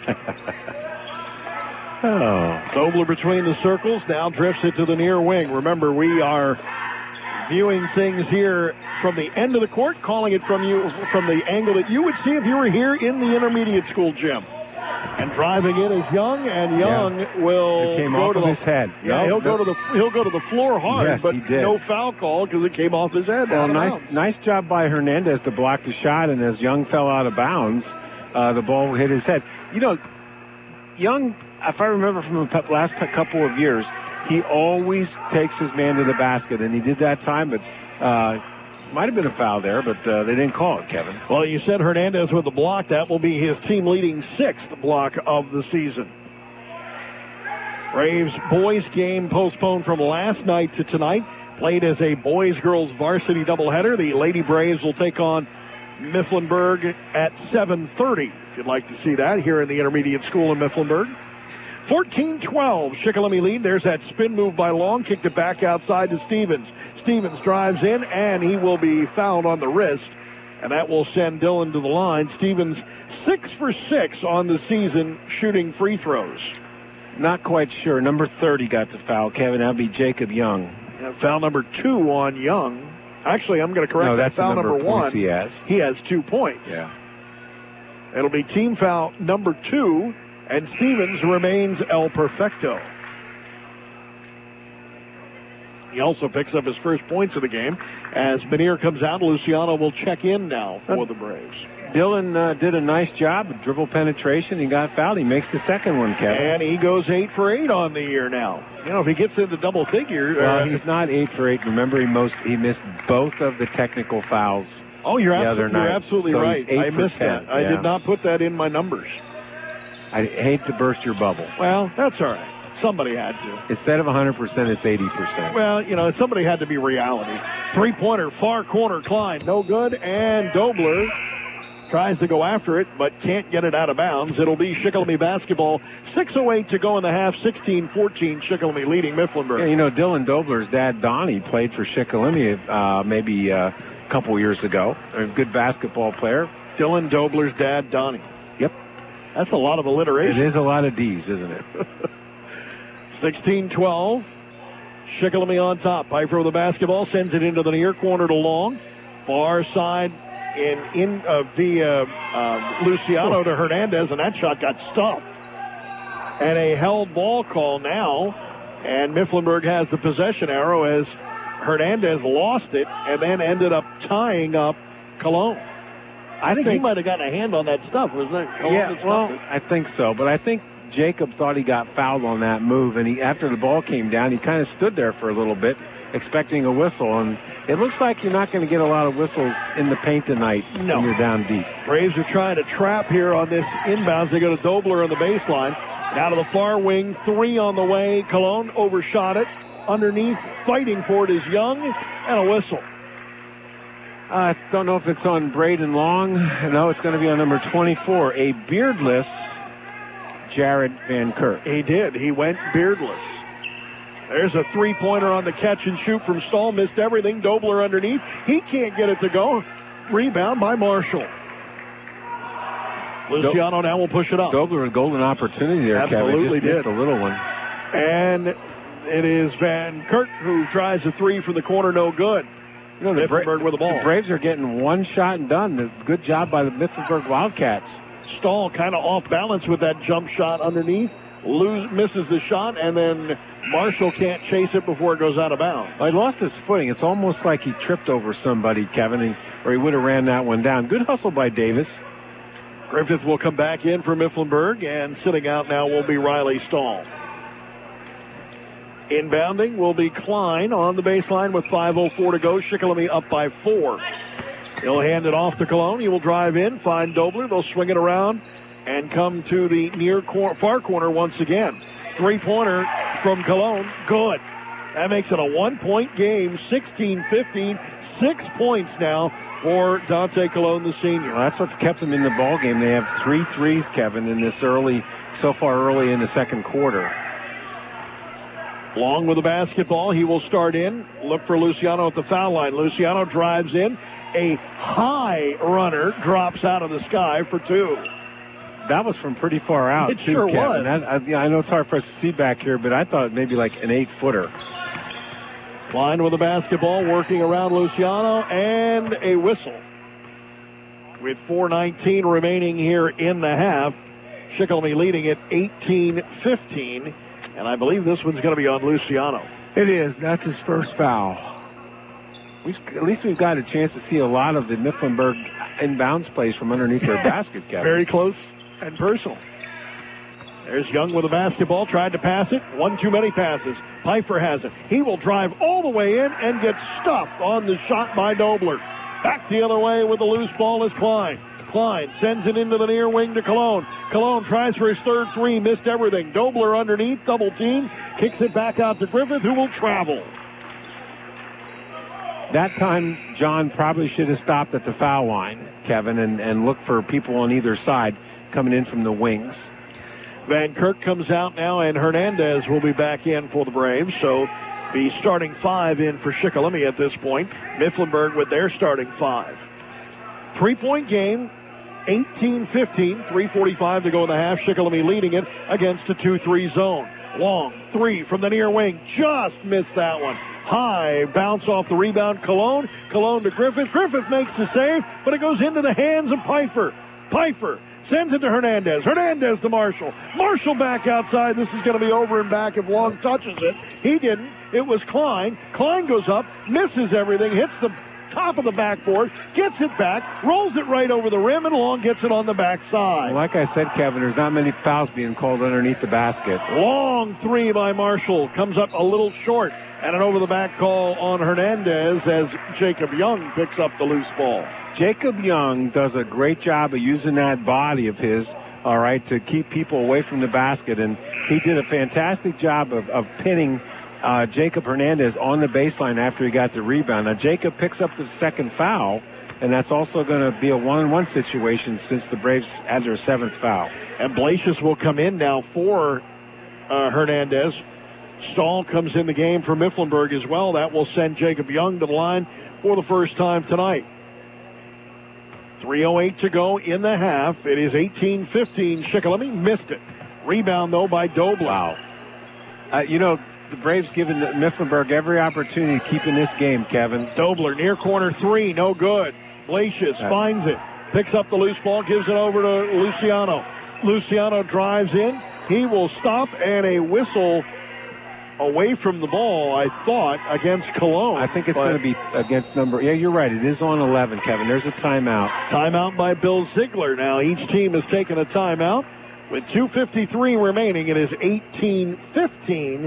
Dobler between the circles, now drifts it to the near wing. Remember, we are viewing things here from the end of the court, calling it from the angle that you would see if you were here in the intermediate school gym. And driving in is Young, and Young will it came go off to of the his head. Yeah, he'll go to the floor hard, yes, but he did. no foul call because it came off his head. Well, nice job by Hernandez to block the shot, and as Young fell out of bounds, the ball hit his head. You know, Young, if I remember from the last couple of years, he always takes his man to the basket, and he did that time, but might have been a foul there, but they didn't call it, Kevin. Well, you said Hernandez with the block. That will be his team-leading 6th block of the season. Braves boys game postponed from last night to tonight. Played as a boys-girls varsity doubleheader. The Lady Braves will take on Mifflinburg at 7:30. If you'd like to see that here in the intermediate school in Mifflinburg. 14-12, Shikellamy lead. There's that spin move by Long. Kicked it back outside to Stevens. Stevens drives in, and he will be fouled on the wrist, and that will send Dillon to the line. Stevens 6 for 6 on the season shooting free throws. Not quite sure. Number 30 got the foul, Kevin. That'd be Jacob Young. Foul number 2 on Young. Actually, I'm going to correct that. That's foul number 1. He has. He has 2 points. Yeah. It'll be team foul number 2, and Stevens remains el perfecto. He also picks up his first points of the game. As Benier comes out, Luciano will check in now for the Braves. Dillon did a nice job of dribble penetration. He got fouled. He makes the second one, Kevin. And he goes 8 for 8 on the year now. You know, if he gets into double figures... Well, he's not 8 for 8. Remember, he missed both of the technical fouls. Oh, you're absolutely right. I missed that. I did not put that in my numbers. I hate to burst your bubble. Well, that's all right. Somebody had to. Instead of 100%, it's 80%. Well, you know, somebody had to be reality. 3-pointer, far corner, Klein, no good. And Dobler tries to go after it, but can't get it out of bounds. It'll be Shikellamy basketball. 6:08 to go in the half. 16-14, Shikellamy leading Mifflinburg. Yeah, you know, Dylan Dobler's dad, Donnie, played for Shikellamy maybe a couple years ago. A good basketball player. Dylan Dobler's dad, Donnie. Yep. That's a lot of alliteration. It is a lot of D's, isn't it? 16-12. Shikellamy on top. Piper with the basketball sends it into the near corner to Long. Far side via Luciano to Hernandez, and that shot got stuffed. And a held ball call now, and Mifflinburg has the possession arrow as Hernandez lost it and then ended up tying up Cologne. I think he might have gotten a hand on that stuff, wasn't it? I think so, but I think Jacob thought he got fouled on that move, and after the ball came down, he kind of stood there for a little bit, expecting a whistle, and it looks like you're not going to get a lot of whistles in the paint tonight when you're down deep. Braves are trying to trap here on this inbounds. They go to Dobler on the baseline. Now to the far wing, 3 on the way. Cologne overshot it. Underneath, fighting for it is Young, and a whistle. I don't know if it's on Braden Long. No, it's going to be on number 24, a beardless Jared Van Kirk. He did. He went beardless. There's a 3-pointer on the catch and shoot from Stahl. Missed everything. Dobler underneath. He can't get it to go. Rebound by Marshall. Luciano now will push it up. Dobler a golden opportunity there, Absolutely Kevin. Just did. A little one. And it is Van Kirk who tries a 3 from the corner. No good. You know, Mifflinburg with the ball. The Braves are getting one shot and done. Good job by the Mifflinburg Wildcats. Stahl kind of off balance with that jump shot underneath. Misses the shot, and then Marshall can't chase it before it goes out of bounds. Well, he lost his footing. It's almost like he tripped over somebody, Kevin, or he would have ran that one down. Good hustle by Davis. Griffith will come back in for Mifflinburg, and sitting out now will be Riley Stahl. Inbounding will be Klein on the baseline with 5:04 to go. Shikellamy up by 4. He'll hand it off to Cologne. He will drive in, find Dobler. They'll swing it around and come to the far corner once again. 3-pointer from Cologne. Good. That makes it a 1-point game, 16-15. 6 points now for Dante Cologne, the senior. Well, that's what's kept them in the ball game. They have 3 threes, Kevin, in this early in the second quarter. Long with the basketball. He will start in. Look for Luciano at the foul line. Luciano drives in. A high runner drops out of the sky for 2. That was from pretty far out. It sure Kevin. was. I know it's hard for us to see back here, but I thought maybe like an 8-footer. Klein with the basketball, working around Luciano, and a whistle. With 4:19 remaining here in the half, Shikellamy leading at 18-15, and I believe this one's going to be on Luciano. It is. That's his first foul. At least we've got a chance to see a lot of the Mifflinburg inbounds plays from underneath their basket, Kevin. Very close and personal. There's Young with the basketball, tried to pass it. One too many passes. Pfeiffer has it. He will drive all the way in and get stuffed on the shot by Dobler. Back the other way with the loose ball is Klein. Klein sends it into the near wing to Cologne. Cologne tries for his third 3, missed everything. Dobler underneath, double team, kicks it back out to Griffith, who will travel. That time, John probably should have stopped at the foul line, Kevin, and looked for people on either side coming in from the wings. Van Kirk comes out now, and Hernandez will be back in for the Braves. So the starting 5 in for Shikellamy at this point. Mifflinburg with their starting 5. 3-point game, 18-15, 3:45 to go in the half. Shikellamy leading it against a 2-3 zone. Long 3 from the near wing. Just missed that one. High bounce off the rebound. Cologne to Griffith. Griffith makes the save, but it goes into the hands of Pfeiffer. Pfeiffer sends it to Hernandez. Hernandez to Marshall. Marshall back outside. This is going to be over and back if Long touches it. He didn't. It was Klein. Klein goes up, misses everything, hits the top of the backboard, gets it back, rolls it right over the rim, and Long gets it on the backside. Well, like I said, Kevin, there's not many fouls being called underneath the basket. Long 3 by Marshall. Comes up a little short. And an over-the-back call on Hernandez as Jacob Young picks up the loose ball. Jacob Young does a great job of using that body of his, all right, to keep people away from the basket. And he did a fantastic job of pinning Jacob Hernandez on the baseline after he got the rebound. Now, Jacob picks up the second foul, and that's also going to be a 1-on-1 situation since the Braves had their 7th foul. And Blasius will come in now for Hernandez. Stahl comes in the game for Mifflinburg as well. That will send Jacob Young to the line for the first time tonight. 3:08 to go in the half. It is 18-15. Shikellamy missed it. Rebound, though, by Dobler. The Braves giving Mifflinburg every opportunity to keep in this game, Kevin. Dobler, near corner 3, no good. Blasius finds it. Picks up the loose ball, gives it over to Luciano. Luciano drives in. He will stop, and a whistle away from the ball, I thought, against Cologne. I think it's going to be against number... Yeah, you're right. It is on 11, Kevin. There's a timeout. Timeout by Bill Ziegler. Now, each team has taken a timeout. With 2:53 remaining, it is 18-15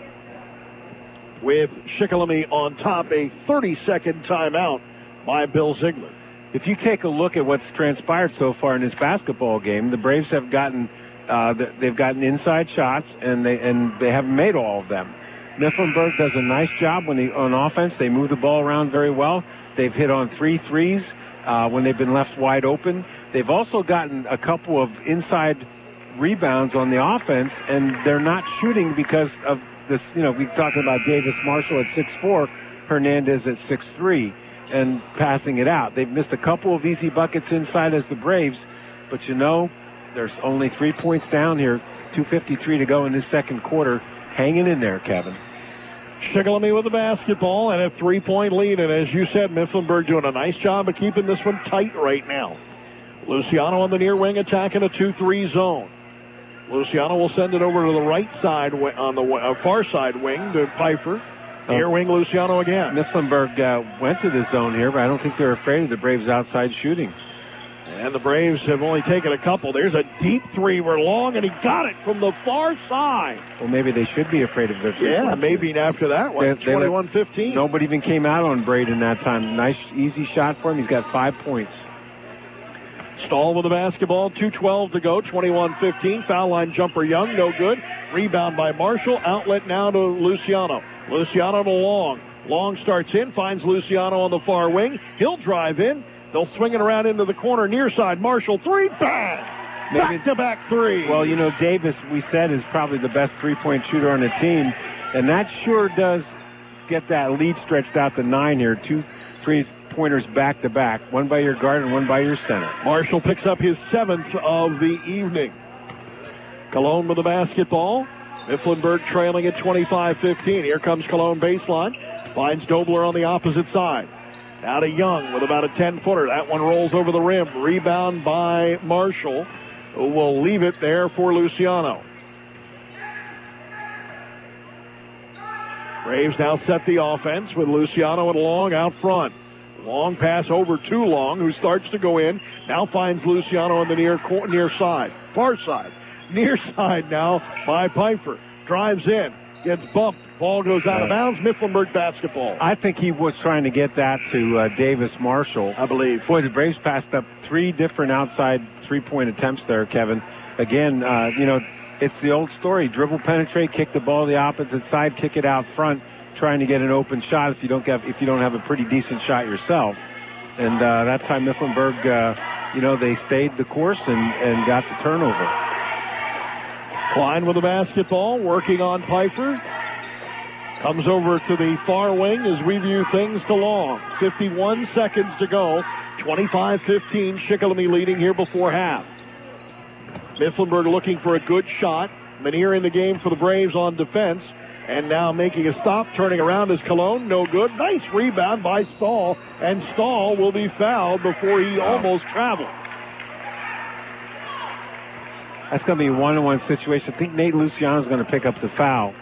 with Shikellamy on top. A 30-second timeout by Bill Ziegler. If you take a look at what's transpired so far in this basketball game, the Braves have gotten... they've gotten inside shots, and they haven't made all of them. Mifflinburg does a nice job on offense. They move the ball around very well. They've hit on 3 threes when they've been left wide open. They've also gotten a couple of inside rebounds on the offense, and they're not shooting because of this. We're talking about Davis Marshall at 6'4", Hernandez at 6'3", and passing it out. They've missed a couple of easy buckets inside as the Braves, but there's only 3 points down here, 2:53 to go in this second quarter. Hanging in there, Kevin. Shikellamy with the basketball and a 3-point lead. And as you said, Mifflinburg doing a nice job of keeping this one tight right now. Luciano on the near wing attacking a 2-3 zone. Luciano will send it over to the right side on the far side wing to Pfeiffer. Near wing, Luciano again. Mifflinburg went to the zone here, but I don't think they're afraid of the Braves' outside shooting. And the Braves have only taken a couple. There's a deep three. We're long, and he got it from the far side. Well, maybe they should be afraid of their three. Yeah, maybe after that one. 21-15. Nobody even came out on Braden that time. Nice, easy shot for him. He's got 5 points. Stahl with the basketball. 2:12 to go. 21-15. Foul line jumper Young. No good. Rebound by Marshall. Outlet now to Luciano. Luciano to Long. Long starts in. Finds Luciano on the far wing. He'll drive in. They'll swing it around into the corner near side. Marshall, 3, bang! Back-to-back three. Well, you know, Davis, we said, is probably the best three-point shooter on the team, and that sure does get that lead stretched out to 9 here. 2 3-pointers back-to-back, one by your guard and one by your center. Marshall picks up his 7th of the evening. Cologne with the basketball. Mifflinburg trailing at 25-15. Here comes Cologne baseline. Finds Dobler on the opposite side. Now to Young with about a 10-footer. That one rolls over the rim. Rebound by Marshall, who will leave it there for Luciano. Braves now set the offense with Luciano and Long out front. Long pass over to Long, who starts to go in. Now finds Luciano on the near side. Far side. Near side now by Pfeiffer. Drives in. Gets bumped. Ball goes out of bounds. Mifflinburg basketball. I think he was trying to get that to Davis Marshall. I believe. Boy, the Braves passed up 3 different outside three-point attempts there, Kevin. Again, you know, it's the old story. Dribble, penetrate, kick the ball to the opposite side, kick it out front, trying to get an open shot if you don't have a pretty decent shot yourself. And that time Mifflinburg, you know, they stayed the course and got the turnover. Klein with the basketball, working on Pfeiffer. Comes over to the far wing as we view things to Long. 51 seconds to go. 25-15. Shikellamy leading here before half. Mifflinburg looking for a good shot. Manier in the game for the Braves on defense. And now making a stop, turning around is Cologne. No good. Nice rebound by Stahl. And Stahl will be fouled before he almost traveled. That's going to be a one-on-one situation. I think Nate Luciano's going to pick up the foul.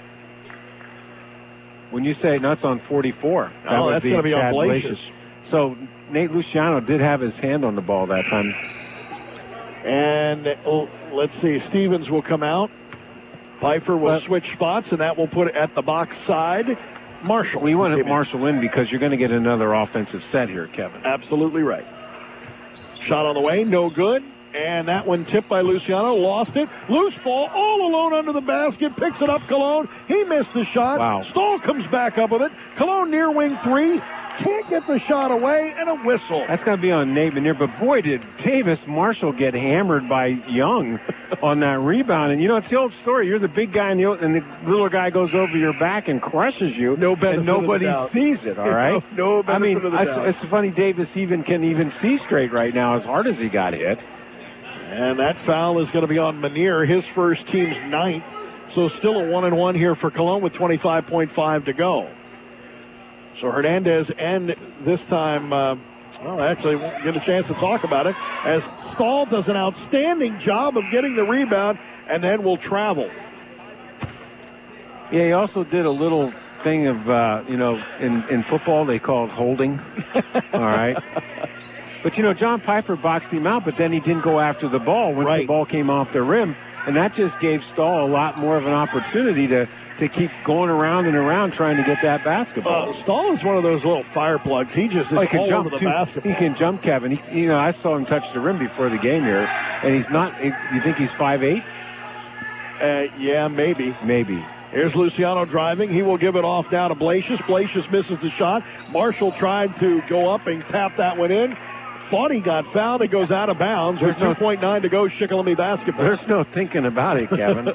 When you say nuts on 44, that's going to be on Blasius. So Nate Luciano did have his hand on the ball that time. And let's see, Stevens will come out. Pfeiffer will switch spots, and that will put it at the box side. Marshall. We want to Marshall in because you're going to get another offensive set here, Kevin. Absolutely right. Shot on the way, no good. And that one tipped by Luciano, lost it. Loose ball, all alone under the basket, picks it up Cologne. He missed the shot. Wow. Stahl comes back up with it. Cologne near wing 3, can't get the shot away, and a whistle. That's going to be on Nate Manier, but boy, did Davis Marshall get hammered by Young on that rebound. And, you know, it's the old story. You're the big guy, and the little guy goes over your back and crushes you, and nobody sees it, all right? No benefit of the doubt. It's funny Davis can even see straight right now as hard as he got hit. And that foul is going to be on Manier, his first, team's 9th. So still a 1-and-1 here for Cologne with 25.5 to go. So Hernandez, and this time, actually won't get a chance to talk about it, as Stahl does an outstanding job of getting the rebound and then will travel. Yeah, he also did a little thing of, in football they call it holding. All right. But, you know, John Pfeiffer boxed him out, but then he didn't go after the ball when the ball came off the rim. And that just gave Stahl a lot more of an opportunity to keep going around and around trying to get that basketball. Stahl is one of those little fire plugs. He just is all over the basketball. He can jump, Kevin. I saw him touch the rim before the game here, and he's not. You think he's 5'8"? Yeah, maybe. Maybe. Here's Luciano driving. He will give it off now to Blasius. Blasius misses the shot. Marshall tried to go up and tap that one in. Thought he got fouled. It goes out of bounds with 2.9 to go. Shikellamy basketball. There's no thinking about it, Kevin.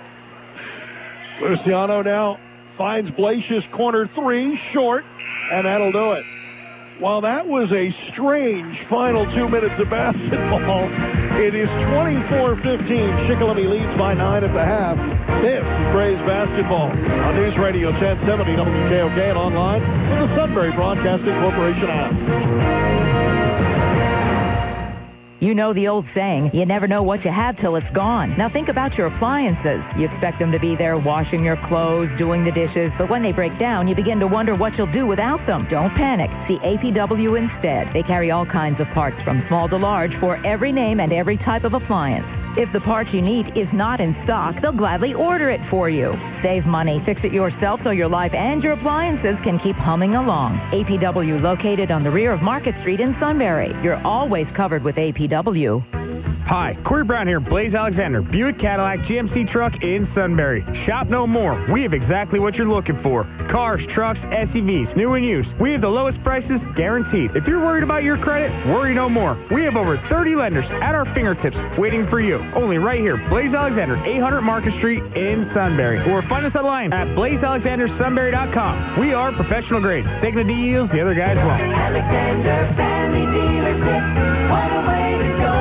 Luciano now finds Blasius corner 3, short, and that'll do it. Well, that was a strange final 2 minutes of basketball. It is 24-15. Shikellamy leads by 9 at the half. This is Braves basketball on News Radio 1070 WKOK and online with the Sunbury Broadcasting Corporation app. You know the old saying, you never know what you have till it's gone. Now think about your appliances. You expect them to be there washing your clothes, doing the dishes, but when they break down, you begin to wonder what you'll do without them. Don't panic. See APW instead. They carry all kinds of parts from small to large for every name and every type of appliance. If the part you need is not in stock, they'll gladly order it for you. Save money, fix it yourself so your life and your appliances can keep humming along. APW, located on the rear of Market Street in Sunbury. You're always covered with APW. Hi, Corey Brown here, Blaze Alexander, Buick Cadillac GMC truck in Sunbury. Shop no more. We have exactly what you're looking for. Cars, trucks, SUVs, new and used. We have the lowest prices guaranteed. If you're worried about your credit, worry no more. We have over 30 lenders at our fingertips waiting for you. Only right here, Blaze Alexander, 800 Market Street in Sunbury. Or find us online at blazealexandersunbury.com. We are professional grade, taking the deals the other guys won't. Alexander Family Dealership, what a way to go.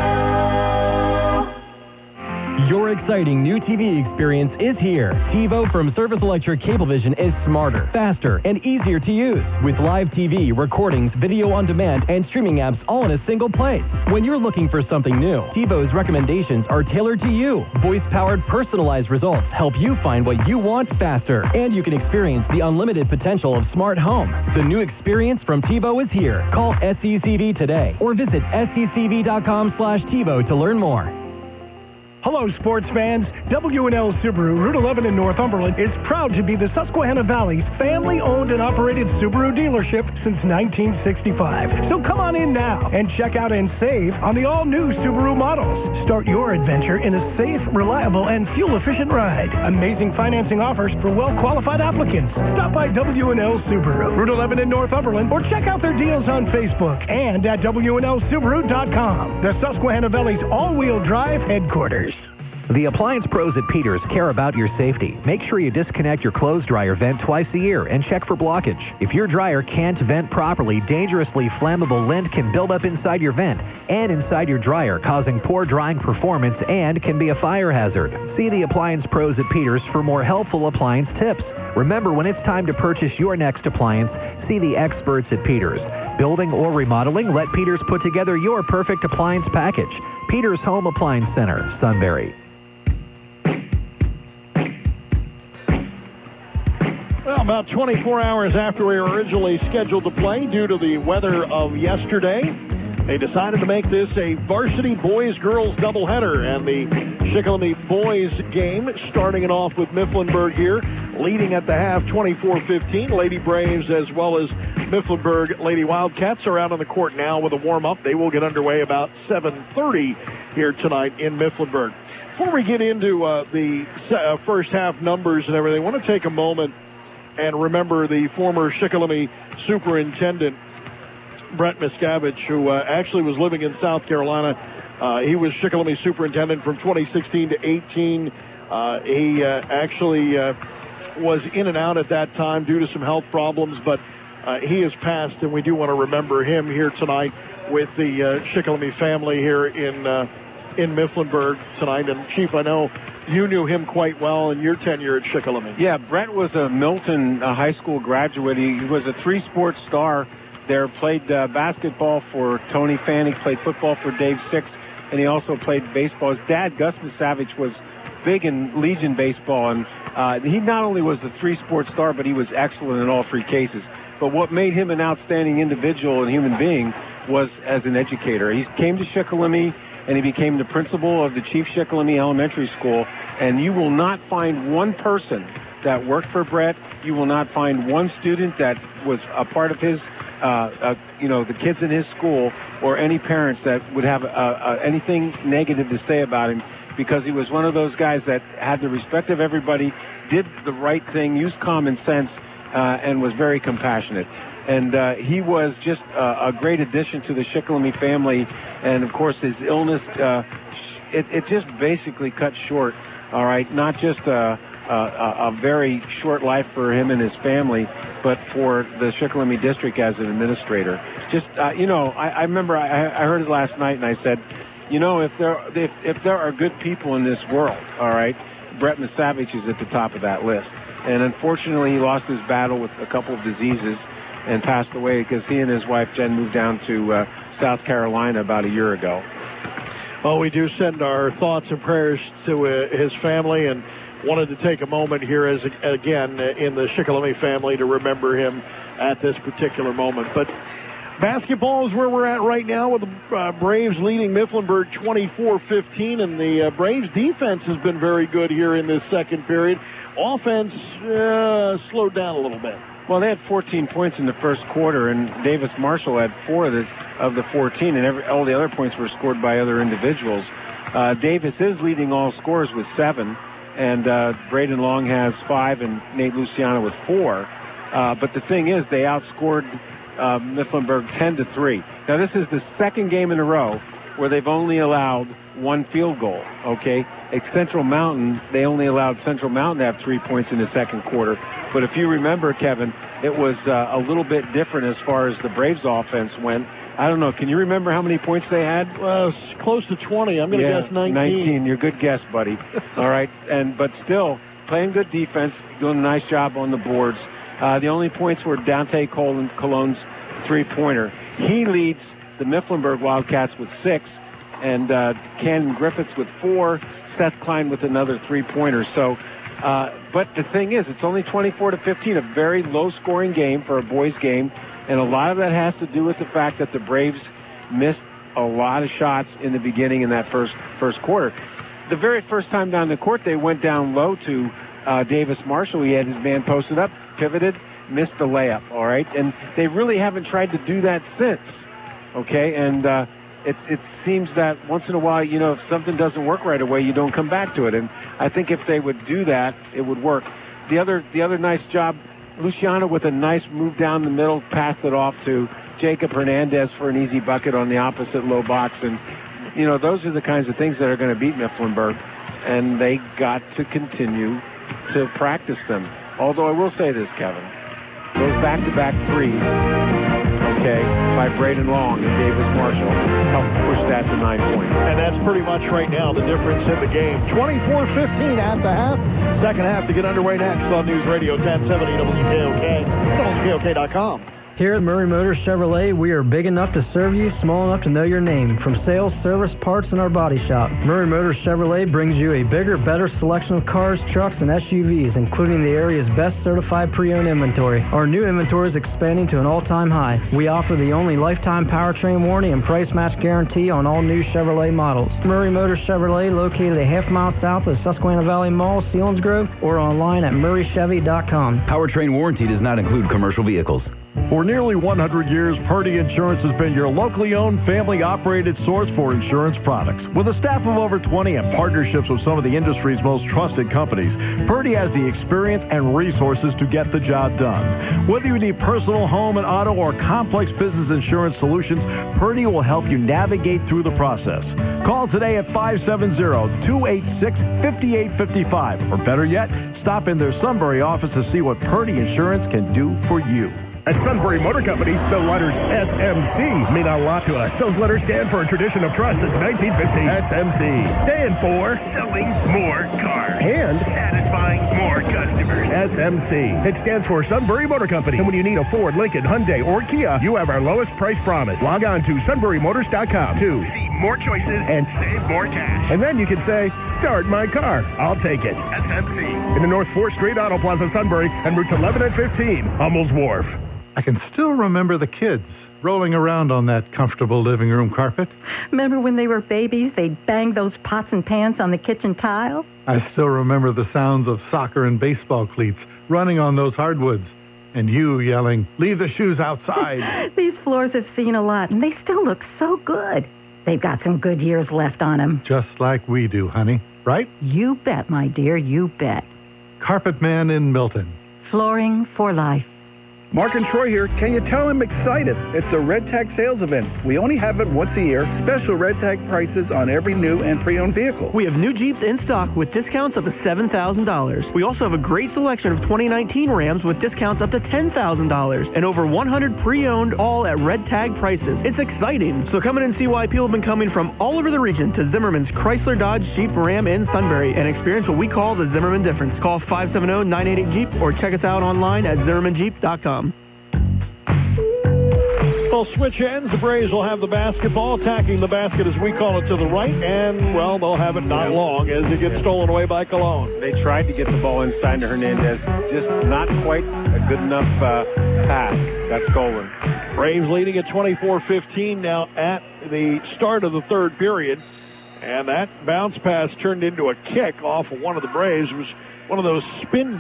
Your exciting new TV experience is here. TiVo from Service Electric Cablevision is smarter, faster, and easier to use. With live TV, recordings, video on demand, and streaming apps all in a single place. When you're looking for something new, TiVo's recommendations are tailored to you. Voice-powered, personalized results help you find what you want faster. And you can experience the unlimited potential of smart home. The new experience from TiVo is here. Call SCCV today or visit sccv.com/TiVo to learn more. Hello, sports fans. W&L Subaru, Route 11 in Northumberland, is proud to be the Susquehanna Valley's family-owned and operated Subaru dealership since 1965. So come on in now and check out and save on the all-new Subaru models. Start your adventure in a safe, reliable, and fuel-efficient ride. Amazing financing offers for well-qualified applicants. Stop by W&L Subaru, Route 11 in Northumberland, or check out their deals on Facebook and at WNLSubaru.com, the Susquehanna Valley's all-wheel drive headquarters. The appliance pros at Peters care about your safety. Make sure you disconnect your clothes dryer vent twice a year and check for blockage. If your dryer can't vent properly, dangerously flammable lint can build up inside your vent and inside your dryer, causing poor drying performance and can be a fire hazard. See the appliance pros at Peters for more helpful appliance tips. Remember, when it's time to purchase your next appliance, see the experts at Peters. Building or remodeling, let Peters put together your perfect appliance package. Peters Home Appliance Center, Sunbury. Well, about 24 hours after we were originally scheduled to play, due to the weather of yesterday, they decided to make this a varsity boys-girls doubleheader, and the Shikellamy boys game, starting it off with Mifflinburg here, leading at the half 24-15. Lady Braves as well as Mifflinburg Lady Wildcats are out on the court now with a warm-up. They will get underway about 7:30 here tonight in Mifflinburg. Before we get into the first half numbers and everything, I want to take a moment and remember the former Shikellamy superintendent, Brett Miscavige, who actually was living in South Carolina. He was Shikellamy superintendent from 2016 to 18. He actually was in and out at that time due to some health problems, but he has passed, and we do want to remember him here tonight with the Shikellamy family here in Mifflinburg tonight. And Chief, I know you knew him quite well in your tenure at Shikellamy. Yeah, Brett was a Milton high school graduate. He was a three-sport star there, played basketball for Tony Fanning, played football for Dave Six, and he also played baseball. His dad, Gus Miscavige, was big in Legion baseball, and he not only was a three-sport star, but he was excellent in all three cases. But what made him an outstanding individual and human being was as an educator. He came to Shikellamy, and he became the principal of the Chief Shikellamy Elementary School. And you will not find one person that worked for Brett. You will not find one student that was a part of his, the kids in his school, or any parents that would have anything negative to say about him, because he was one of those guys that had the respect of everybody, did the right thing, used common sense, and was very compassionate. And he was just a great addition to the Shikellamy family. And, of course, his illness, it just basically cut short, all right, not just a very short life for him and his family, but for the Shikellamy district as an administrator. Just, I remember I heard it last night, and I said, if there are good people in this world, all right, Brett Miscavige is at the top of that list. And, unfortunately, he lost his battle with a couple of diseases and passed away because he and his wife Jen moved down to South Carolina about a year ago. Well, we do send our thoughts and prayers to his family, and wanted to take a moment here, as again, in the Shikellamy family, to remember him at this particular moment. But basketball is where we're at right now, with the Braves leading Mifflinburg 24-15, and the Braves defense has been very good here in this second period. Offense slowed down a little bit. Well, they had 14 points in the first quarter, and Davis Marshall had 4 of the 14, and all the other points were scored by other individuals. Davis is leading all scorers with 7, and Braden Long has 5, and Nate Luciano with 4. But the thing is, they outscored Mifflinburg 10-3. Now, this is the second game in a row where they've only allowed 1 field goal, okay? At Central Mountain, they only allowed Central Mountain to have 3 points in the second quarter. But if you remember, Kevin, it was a little bit different as far as the Braves offense went. I don't know. Can you remember how many points they had? Close to 20. I'm going to guess 19. 19. You're a good guess, buddy. All right. But still, playing good defense, doing a nice job on the boards. The only points were Dante Cologne's three-pointer. He leads the Mifflinburg Wildcats with 6, and Cannon Griffiths with 4, Seth Klein with another three-pointer. So, but the thing is, it's only 24-15, a very low-scoring game for a boys' game, and a lot of that has to do with the fact that the Braves missed a lot of shots in the beginning in that first quarter. The very first time down the court, they went down low to Davis Marshall. He had his man posted up, pivoted, missed the layup, all right? And they really haven't tried to do that since, okay? And it seems that once in a while, you know, if something doesn't work right away, you don't come back to it. And I think if they would do that, it would work. The other nice job, Luciano with a nice move down the middle, passed it off to Jacob Hernandez for an easy bucket on the opposite low box. And, you know, those are the kinds of things that are going to beat Mifflinburg. And they got to continue to practice them. Although I will say this, Kevin, those back-to-back threes, okay, by Braden Long and Davis Marshall helped push that to 9 points. And that's pretty much right now the difference in the game. 24-15 at the half. Second half to get underway next on News Radio 1070 WKOK, WKOK.com. Here at Murray Motors Chevrolet, we are big enough to serve you, small enough to know your name. From sales, service, parts, and our body shop, Murray Motors Chevrolet brings you a bigger, better selection of cars, trucks, and SUVs, including the area's best certified pre-owned inventory. Our new inventory is expanding to an all-time high. We offer the only lifetime powertrain warranty and price match guarantee on all new Chevrolet models. Murray Motors Chevrolet, located a half-mile south of Susquehanna Valley Mall, Selinsgrove, or online at murraychevy.com. Powertrain warranty does not include commercial vehicles. For nearly 100 years, Purdy Insurance has been your locally owned, family-operated source for insurance products. With a staff of over 20 and partnerships with some of the industry's most trusted companies, Purdy has the experience and resources to get the job done. Whether you need personal, home, and auto, or complex business insurance solutions, Purdy will help you navigate through the process. Call today at 570-286-5855. Or better yet, stop in their Sunbury office to see what Purdy Insurance can do for you. At Sunbury Motor Company, the letters SMC mean a lot to us. Those letters stand for a tradition of trust since 1950. SMC stand for selling more cars and satisfying more customers. SMC. It stands for Sunbury Motor Company. And when you need a Ford, Lincoln, Hyundai, or Kia, you have our lowest price promise. Log on to sunburymotors.com to see more choices and save more cash. And then you can say, start my car. I'll take it. SMC. In the North 4th Street Auto Plaza, Sunbury, and routes 11 and 15, Hummel's Wharf. I can still remember the kids rolling around on that comfortable living room carpet. Remember when they were babies, they'd bang those pots and pans on the kitchen tile? I still remember the sounds of soccer and baseball cleats running on those hardwoods, and you yelling, leave the shoes outside. These floors have seen a lot, and they still look so good. They've got some good years left on them. Just like we do, honey. Right? You bet, my dear, you bet. Carpet Man in Milton. Flooring for life. Mark and Troy here. Can you tell I'm excited? It's a Red Tag sales event. We only have it once a year. Special Red Tag prices on every new and pre-owned vehicle. We have new Jeeps in stock with discounts up to $7,000. We also have a great selection of 2019 Rams with discounts up to $10,000 and over 100 pre-owned, all at Red Tag prices. It's exciting. So come in and see why people have been coming from all over the region to Zimmerman's Chrysler, Dodge, Jeep, Ram in Sunbury and experience what we call the Zimmerman difference. Call 570-988-JEEP or check us out online at ZimmermanJeep.com. They'll switch ends. The Braves will have the basketball, attacking the basket as we call it to the right, and, well, they'll have it not long as it gets stolen away by Cologne. They tried to get the ball inside to Hernandez. Just not quite a good enough pass. Got stolen. Braves leading at 24-15 now at the start of the third period. And that bounce pass turned into a kick off of one of the Braves. It was one of those spin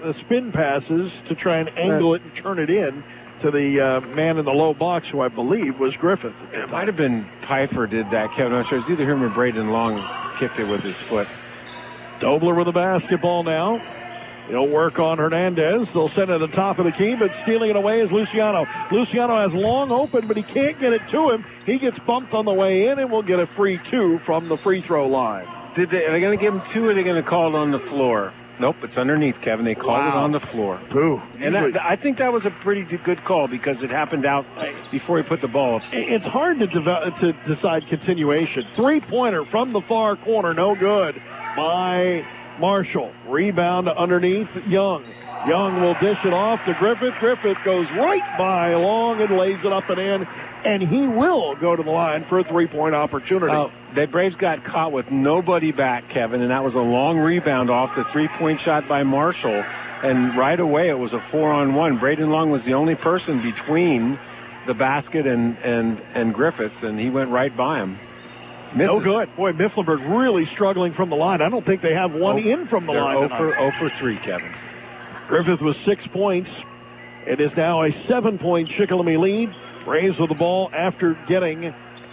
passes to try and angle it and turn it in to the man in the low box, who I believe was Griffith. It might have been Pfeiffer did that, Kevin. I'm not sure. It's either him or Braden Long kicked it with his foot. Dobler with the basketball now. He'll work on Hernandez. They'll send it at the top of the key, but stealing it away is Luciano. Luciano has Long open, but he can't get it to him. He gets bumped on the way in, and will get a free two from the free throw line. Are they going to give him two, or are they going to call it on the floor? Nope, it's underneath, Kevin. They called it on the floor. Ooh. And I think that was a pretty good call because it happened out before he put the ball up. It's hard to decide continuation. Three-pointer from the far corner, no good by Marshall. Rebound underneath Young. Young will dish it off to Griffith. Griffith goes right by Long and lays it up and in, and he will go to the line for a three-point opportunity. The Braves got caught with nobody back, Kevin, and that was a long rebound off the three-point shot by Marshall. And right away it was a 4-on-1. Braden Long was the only person between the basket and Griffiths, and he went right by him. No good. Boy, Mifflinburg really struggling from the line. I don't think they have one in from the line. 0 for 3, Kevin. Griffith with 6 points. It is now a 7-point Shikellamy lead. Braves with the ball after getting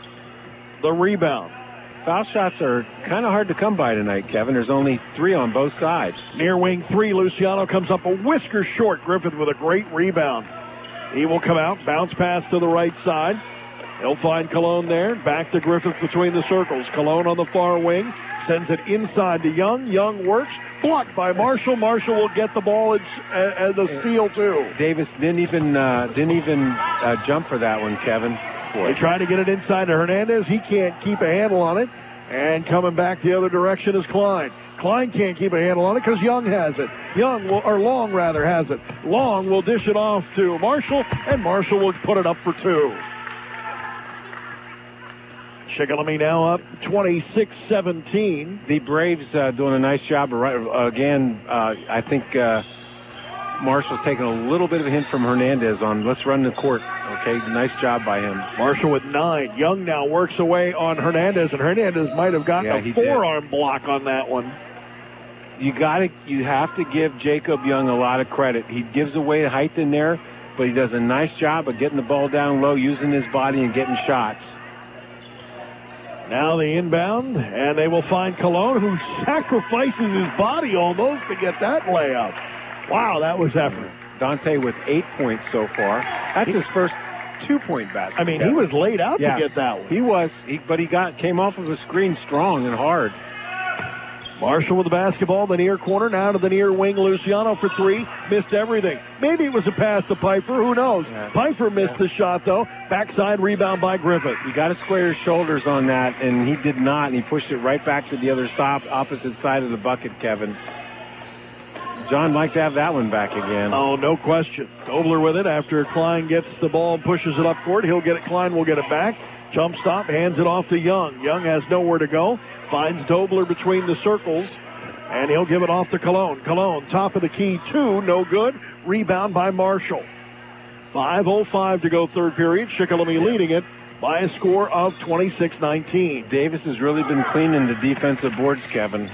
the rebound. Foul shots are kind of hard to come by tonight, Kevin. There's only 3 on both sides. Near wing 3, Luciano comes up a whisker short. Griffith with a great rebound. He will come out, bounce pass to the right side. He'll find Cologne there. Back to Griffith between the circles. Cologne on the far wing. Sends it inside to Young. Young works. Blocked by Marshall. Marshall will get the ball as a steal, too. Davis didn't even jump for that one, Kevin. They try to get it inside to Hernandez. He can't keep a handle on it. And coming back the other direction is Klein. Klein can't keep a handle on it because Young has it. Long has it. Long will dish it off to Marshall, and Marshall will put it up for 2. Shikellamy now up 26-17. The Braves doing a nice job. Again, I think Marshall's taking a little bit of a hint from Hernandez on let's run the court. Okay, nice job by him. Marshall with 9. Young now works away on Hernandez, and Hernandez might have gotten a forearm block on that one. You have to give Jacob Young a lot of credit. He gives away height in there, but he does a nice job of getting the ball down low, using his body and getting shots. Now the inbound, and they will find Cologne, who sacrifices his body almost to get that layup. Wow, that was effort. Dante with 8 points so far. That's his first 2-point basket. I mean, he was laid out to get that one. He was, but he came off of the screen strong and hard. Marshall with the basketball, the near corner, now to the near wing. Luciano for 3, missed everything. Maybe it was a pass to Pfeiffer, who knows? Yeah. Pfeiffer missed the shot, though. Backside rebound by Griffith. You got to square his shoulders on that, and he did not, and he pushed it right back to the other opposite side of the bucket, Kevin. John like to have that one back again. Oh, no question. Dobler with it after Klein gets the ball and pushes it up court. He'll get it. Klein will get it back. Jump stop, hands it off to Young. Young has nowhere to go. Finds Dobler between the circles, and he'll give it off to Cologne. Cologne, top of the key, 2, no good. Rebound by Marshall. 5:05 to go third period. Shikellamy leading it by a score of 26-19. Davis has really been cleaning the defensive boards, Kevin.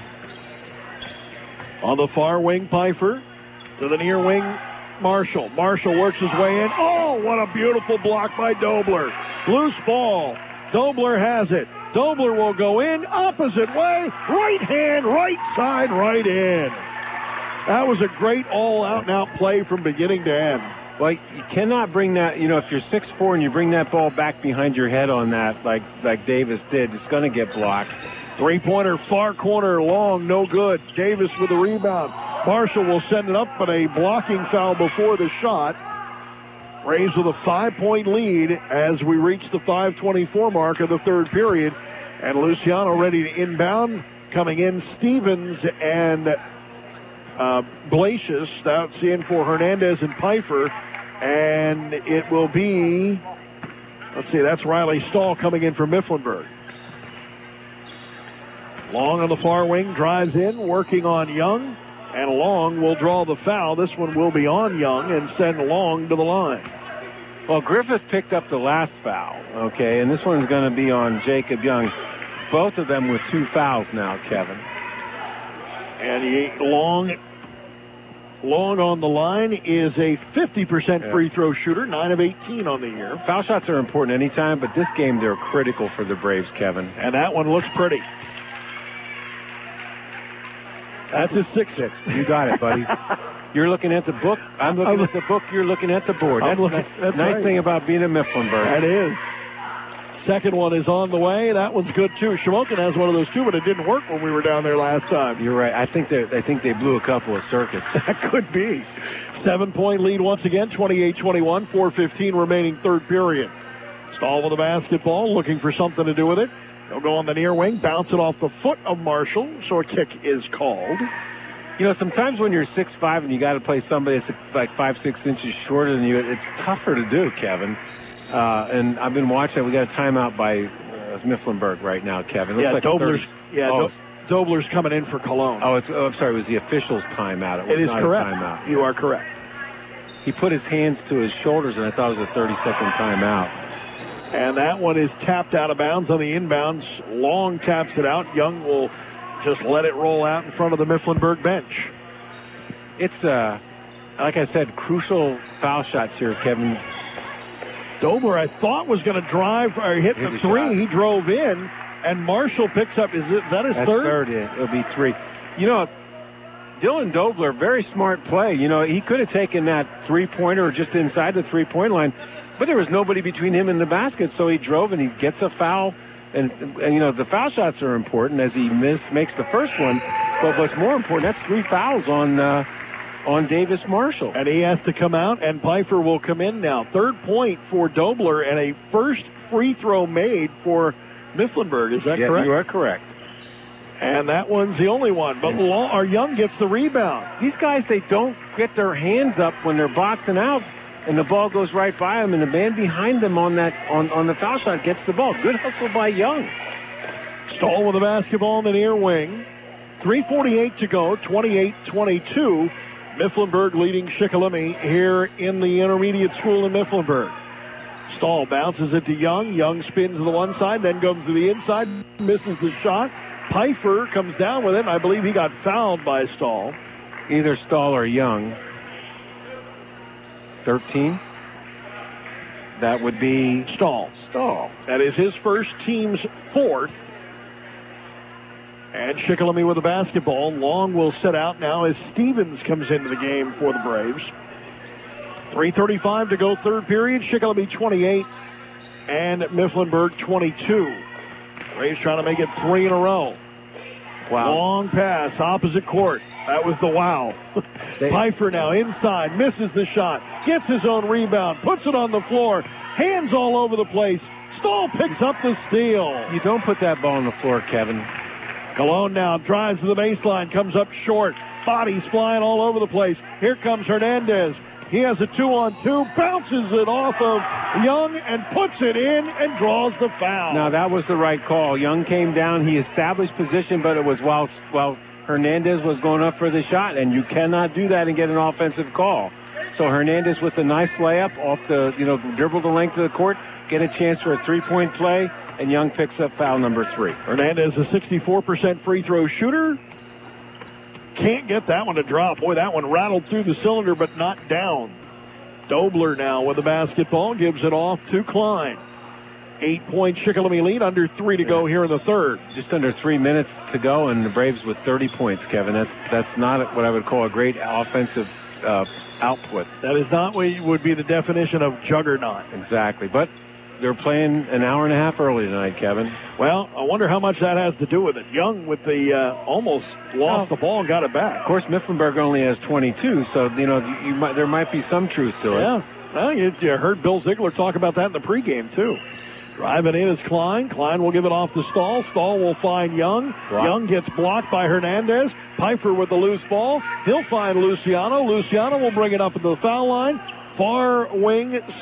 On the far wing, Pfeiffer. To the near wing, Marshall. Marshall works his way in. Oh, what a beautiful block by Dobler. Loose ball. Dobler has it. Dobler will go in, opposite way, right hand, right side, right in. That was a great all-out-and-out play from beginning to end. Well, you cannot bring that, if you're 6'4" and you bring that ball back behind your head on that, like Davis did, it's going to get blocked. Three-pointer, far corner, long, no good. Davis with the rebound. Marshall will send it up, but a blocking foul before the shot. Braves with a 5-point lead as we reach the 5:24 mark of the third period. And Luciano ready to inbound. Coming in, Stevens and Blasius. That's in for Hernandez and Pfeiffer. And it will be Let's see, that's Riley Stahl coming in for Mifflinburg. Long on the far wing, drives in, working on Young, and Long will draw the foul. This one will be on Young and send Long to the line. Well, Griffith picked up the last foul, okay, and this one's going to be on Jacob Young. Both of them with 2 fouls now, Kevin. And Long on the line is a 50% free throw shooter, 9 of 18 on the year. Foul shots are important anytime, but this game they're critical for the Braves, Kevin. And that one looks pretty. That's his 6-6. You got it, buddy. You're looking at the book. I'm looking at the book. You're looking at the board. That's the nice thing about being a Mifflinburg. That is. Second one is on the way. That one's good, too. Shamokin has one of those, too, but it didn't work when we were down there last time. You're right. I think they blew a couple of circuits. That could be. 7-point lead once again, 28-21, 4:15 remaining third period. Stahl with the basketball, looking for something to do with it. He'll go on the near wing, bounce it off the foot of Marshall, so a kick is called. You know, sometimes when you're 6'5" and you got to play somebody that's like 5-6 inches shorter than you, it's tougher to do, Kevin. And I've been watching. We got a timeout by Mifflinburg right now, Kevin. Looks like Dobler's coming in for Cologne. I'm sorry. It was the official's timeout. It is not correct. A timeout. You are correct. He put his hands to his shoulders, and I thought it was a 30-second timeout. And that one is tapped out of bounds on the inbounds. Long taps it out. Young will just let it roll out in front of the Mifflinburg bench. It's, like I said, crucial foul shots here, Kevin. Dobler, I thought, was going to drive or hit the three. He drove in, and Marshall picks up. Is that his That's third? It'll be 3. You know, Dylan Dobler, very smart play. You know, he could have taken that three-pointer just inside the three-point line, but there was nobody between him and the basket, so he drove and he gets a foul. And you know, the foul shots are important as he makes the first one. But what's more important, that's 3 fouls on Davis Marshall. And he has to come out, and Pfeiffer will come in now. Third point for Dobler and a first free throw made for Mifflinburg. Is that correct? You are correct. And that one's the only one. But Young gets the rebound. These guys, they don't get their hands up when they're boxing out, and the ball goes right by them, and the man behind them on the foul shot gets the ball. Good hustle by Young. Stahl with the basketball in the near wing. 3:48 to go, 28-22. Mifflinburg leading Shikellamy here in the intermediate school in Mifflinburg. Stahl bounces it to Young. Young spins to the one side, then goes to the inside, misses the shot. Pfeiffer comes down with it, and I believe he got fouled by Stahl. Either Stahl or Young. 13. That would be Stahl. That is his first, team's fourth. And Shikellamy with the basketball. Long will set out now as Stevens comes into the game for the Braves. 3:35 to go, third period. Shikellamy 28 and Mifflinburg 22. Braves trying to make it 3 in a row. Wow. Long pass, opposite court. That was the wow. Pfeiffer now inside, misses the shot, gets his own rebound, puts it on the floor, hands all over the place. Stahl picks up the steal. You don't put that ball on the floor, Kevin. Cologne now drives to the baseline, comes up short, bodies flying all over the place. Here comes Hernandez. He has a 2-on-2, bounces it off of Young and puts it in and draws the foul. Now, that was the right call. Young came down. He established position, but it was while Hernandez was going up for the shot, and you cannot do that and get an offensive call. So Hernandez with a nice layup off the, dribble the length of the court, get a chance for a three-point play, and Young picks up foul number 3. Hernandez, a 64% free throw shooter. Can't get that one to drop. Boy, that one rattled through the cylinder, but not down. Dobler now with the basketball, gives it off to Klein. 8-point Shikellamy lead, under 3 to go here in the third. Just under 3 minutes to go, and the Braves with 30 points, Kevin. That's not what I would call a great offensive output. That is not what would be the definition of juggernaut. Exactly, but they're playing an hour and a half early tonight, Kevin. Well, I wonder how much that has to do with it. Young with the almost lost the ball and got it back. Of course, Mifflinburg only has 22, so there might be some truth to it. Yeah. Well, you heard Bill Ziegler talk about that in the pregame too. Driving in is Klein. Klein will give it off to Stahl. Stahl will find Young. Young gets blocked by Hernandez. Pfeiffer with the loose ball. He'll find Luciano. Luciano will bring it up at the foul line. Far wing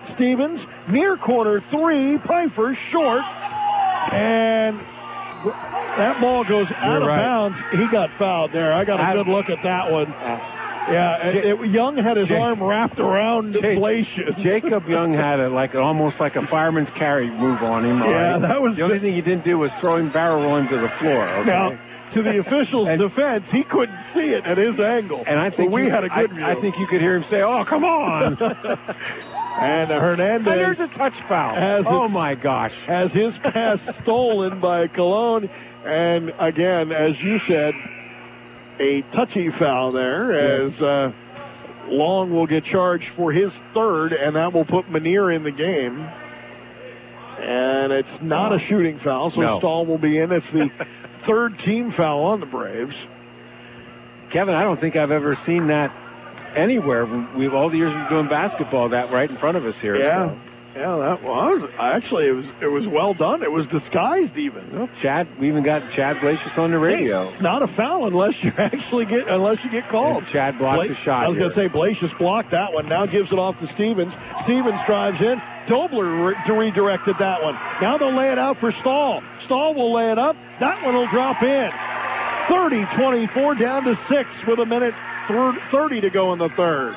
Stevens, near corner 3, Pfeiffer short, and that ball goes out of bounds. He got fouled there. I got a good look at that one. Young had his arm wrapped around Blasius. Jacob Young had almost like a fireman's carry move on him. Yeah, that was the only thing he didn't do was throw him barrel roll into the floor. Okay? Now, to the official's defense, he couldn't see it at his angle. And I think we had a good view. I think you could hear him say, "Oh, come on!" And Hernandez. And there's a touch foul. Oh my gosh! Has his pass stolen by Colon, and again, as you said, a touchy foul there. As Long will get charged for his third, and that will put Manier in the game. And it's not a shooting foul, so Stahl will be in. It's the third team foul on the Braves. Kevin, I don't think I've ever seen that anywhere. We've all the years we've been doing basketball, that right in front of us here. Yeah, so. Yeah, that was actually it was well done. It was disguised even. Well, we even got Chad Blasius on the radio. It's not a foul unless you get called. And Chad blocked the shot. I was going to say Blasius blocked that one. Now gives it off to Stevens. Stevens drives in. Dobler redirected that one. Now they'll lay it out for Stahl. Stahl will lay it up. That one will drop in. 30-24 down to 6 with a minute 30 to go in the third.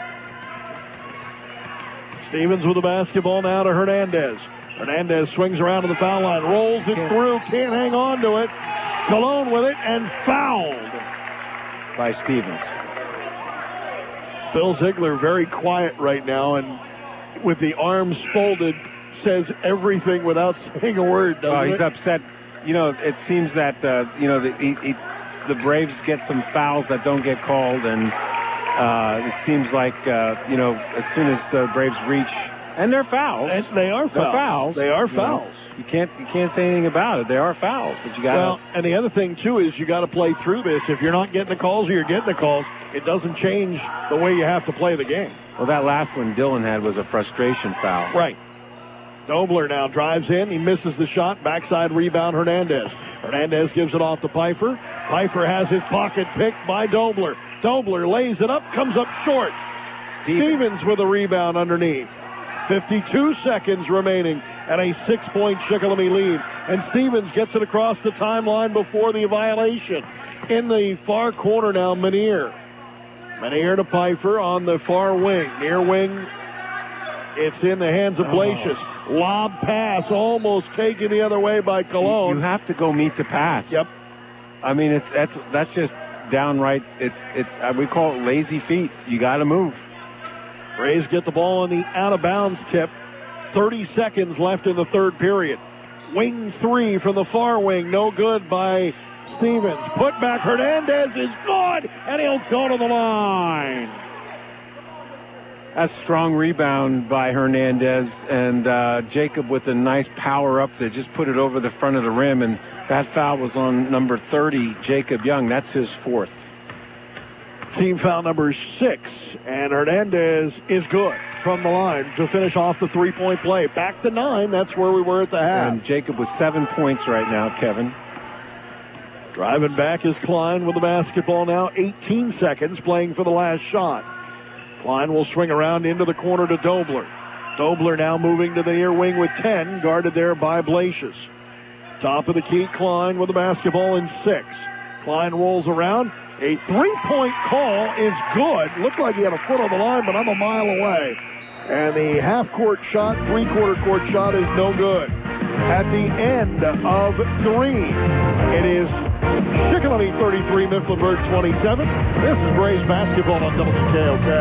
Stevens with the basketball now to Hernandez. Hernandez swings around to the foul line, rolls it through, can't hang on to it. Colon with it, and fouled by Stevens. Bill Ziegler very quiet right now, and with the arms folded, says everything without saying a word, doesn't he's upset. You know, it seems that, the Braves get some fouls that don't get called, and it seems like, as soon as the Braves reach, and they're fouls. And they are fouls. They are fouls. You can't say anything about it. They are fouls, but you got to. Well, and the other thing too is you got to play through this. If you're not getting the calls or you're getting the calls, it doesn't change the way you have to play the game. Well, that last one Dillon had was a frustration foul. Right. Dobler now drives in. He misses the shot. Backside rebound, Hernandez. Hernandez gives it off to Pfeiffer. Pfeiffer has his pocket picked by Dobler. Dobler lays it up, comes up short. Stevens with a rebound underneath. 52 seconds remaining and a 6-point Shikellamy lead. And Stevens gets it across the timeline before the violation. In the far corner now, Manier. Manier to Pfeiffer on the far wing. Near wing, it's in the hands of Blasius. Lob pass almost taken the other way by Colon. You have to go meet the pass. Yep. I mean, that's just downright. We call it lazy feet. You got to move. Braves get the ball on the out-of-bounds tip. 30 seconds left in the third period. Wing 3 from the far wing. No good by Stevens. Put back. Hernandez is good, and he'll go to the line. That's a strong rebound by Hernandez, and Jacob with a nice power up there. Just put it over the front of the rim, and that foul was on number 30, Jacob Young. That's his fourth. Team foul number 6, and Hernandez is good from the line to finish off the three-point play. Back to 9, that's where we were at the half. And Jacob with 7 points right now, Kevin. Driving back is Klein with the basketball now. 18 seconds playing for the last shot. Klein will swing around into the corner to Dobler. Dobler now moving to the near wing with 10, guarded there by Blasius. Top of the key, Klein with the basketball in 6. Klein rolls around. A three-point call is good. Looked like he had a foot on the line, but I'm a mile away. And the half-court shot, three-quarter court shot is no good. At the end of 3, it is Shikellamy 33, Mifflinburg 27. This is Braves basketball on WKOK.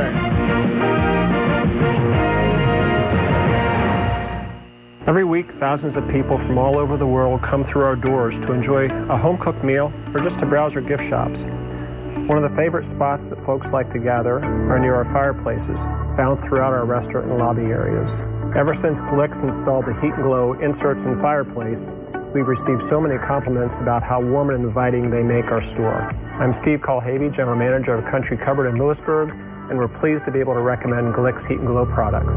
Every week, thousands of people from all over the world come through our doors to enjoy a home-cooked meal or just to browse our gift shops. One of the favorite spots that folks like to gather are near our fireplaces, found throughout our restaurant and lobby areas. Ever since Glick's installed the Heat and Glow inserts in the fireplace, we've received so many compliments about how warm and inviting they make our store. I'm Steve Colhavy, General Manager of Country Cupboard in Lewisburg, and we're pleased to be able to recommend Glick's Heat and Glow products.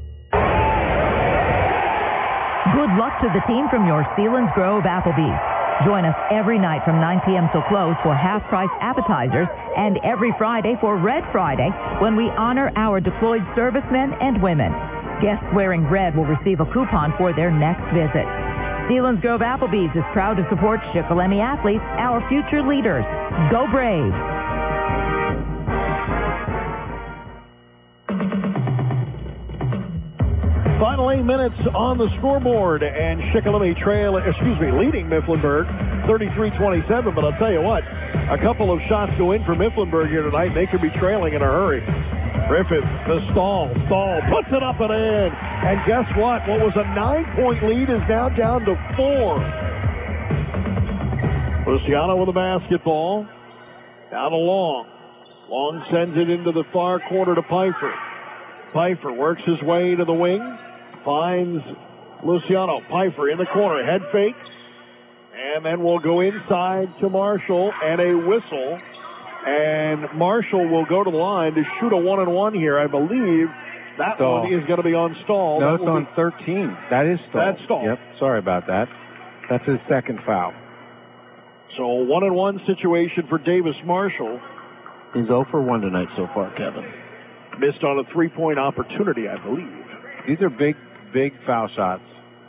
Good luck to the team from your Sealands Grove Applebee's. Join us every night from 9 p.m. till close for half-price appetizers and every Friday for Red Friday when we honor our deployed servicemen and women. Guests wearing red will receive a coupon for their next visit. Selinsgrove Applebee's is proud to support Shikellamy athletes, our future leaders. Go Braves! Final 8 minutes on the scoreboard, and Shikellamy leading Mifflinburg 33-27. But I'll tell you what, a couple of shots go in for Mifflinburg here tonight. They could be trailing in a hurry. Griffith, the stall, puts it up and in. And guess what? What was a 9-point lead is now down to 4. Luciano with the basketball. Down to Long. Long sends it into the far corner to Pfeiffer. Pfeiffer works his way to the wing. Finds Luciano. Pfeiffer in the corner. Head fake. And then we'll go inside to Marshall and a whistle. And Marshall will go to the line to shoot a 1-and-1 here. I believe that Stall. one is going to be on Stall. No, that it's on 13. That is Stall. That's Stall. Yep, sorry about that. That's his second foul. So a 1-and-1 situation for Davis Marshall. He's 0 for 1 tonight so far, Kevin. Missed on a 3-point opportunity, I believe. These are big foul shots.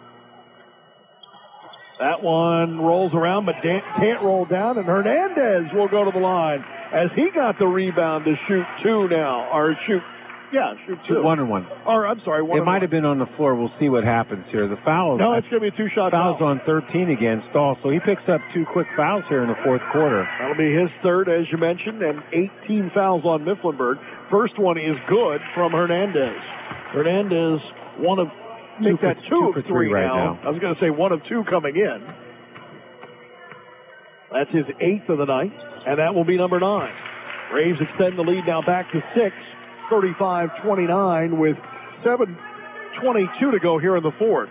That one rolls around, but can't roll down, and Hernandez will go to the line as he got the rebound to shoot 2 now. Or shoot 2. 1-and-1. Or, I'm sorry, 1-and-1. It might have been on the floor. We'll see what happens here. The foul. No, it's going to be a 2-shot foul. Foul's on 13 again, Stall. So he picks up 2 quick fouls here in the fourth quarter. That'll be his third, as you mentioned, and 18 fouls on Mifflinburg. First one is good from Hernandez. Hernandez, one of 2 of 3 right now. I was going to say 1 of 2 coming in. That's his 8th of the night, and that will be number 9. Braves extend the lead now back to 6, 35-29 with 7:22 to go here in the fourth.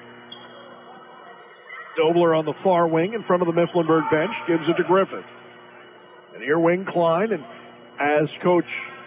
Dobler on the far wing in front of the Mifflinburg bench gives it to Griffith. And here wing Klein, and as Coach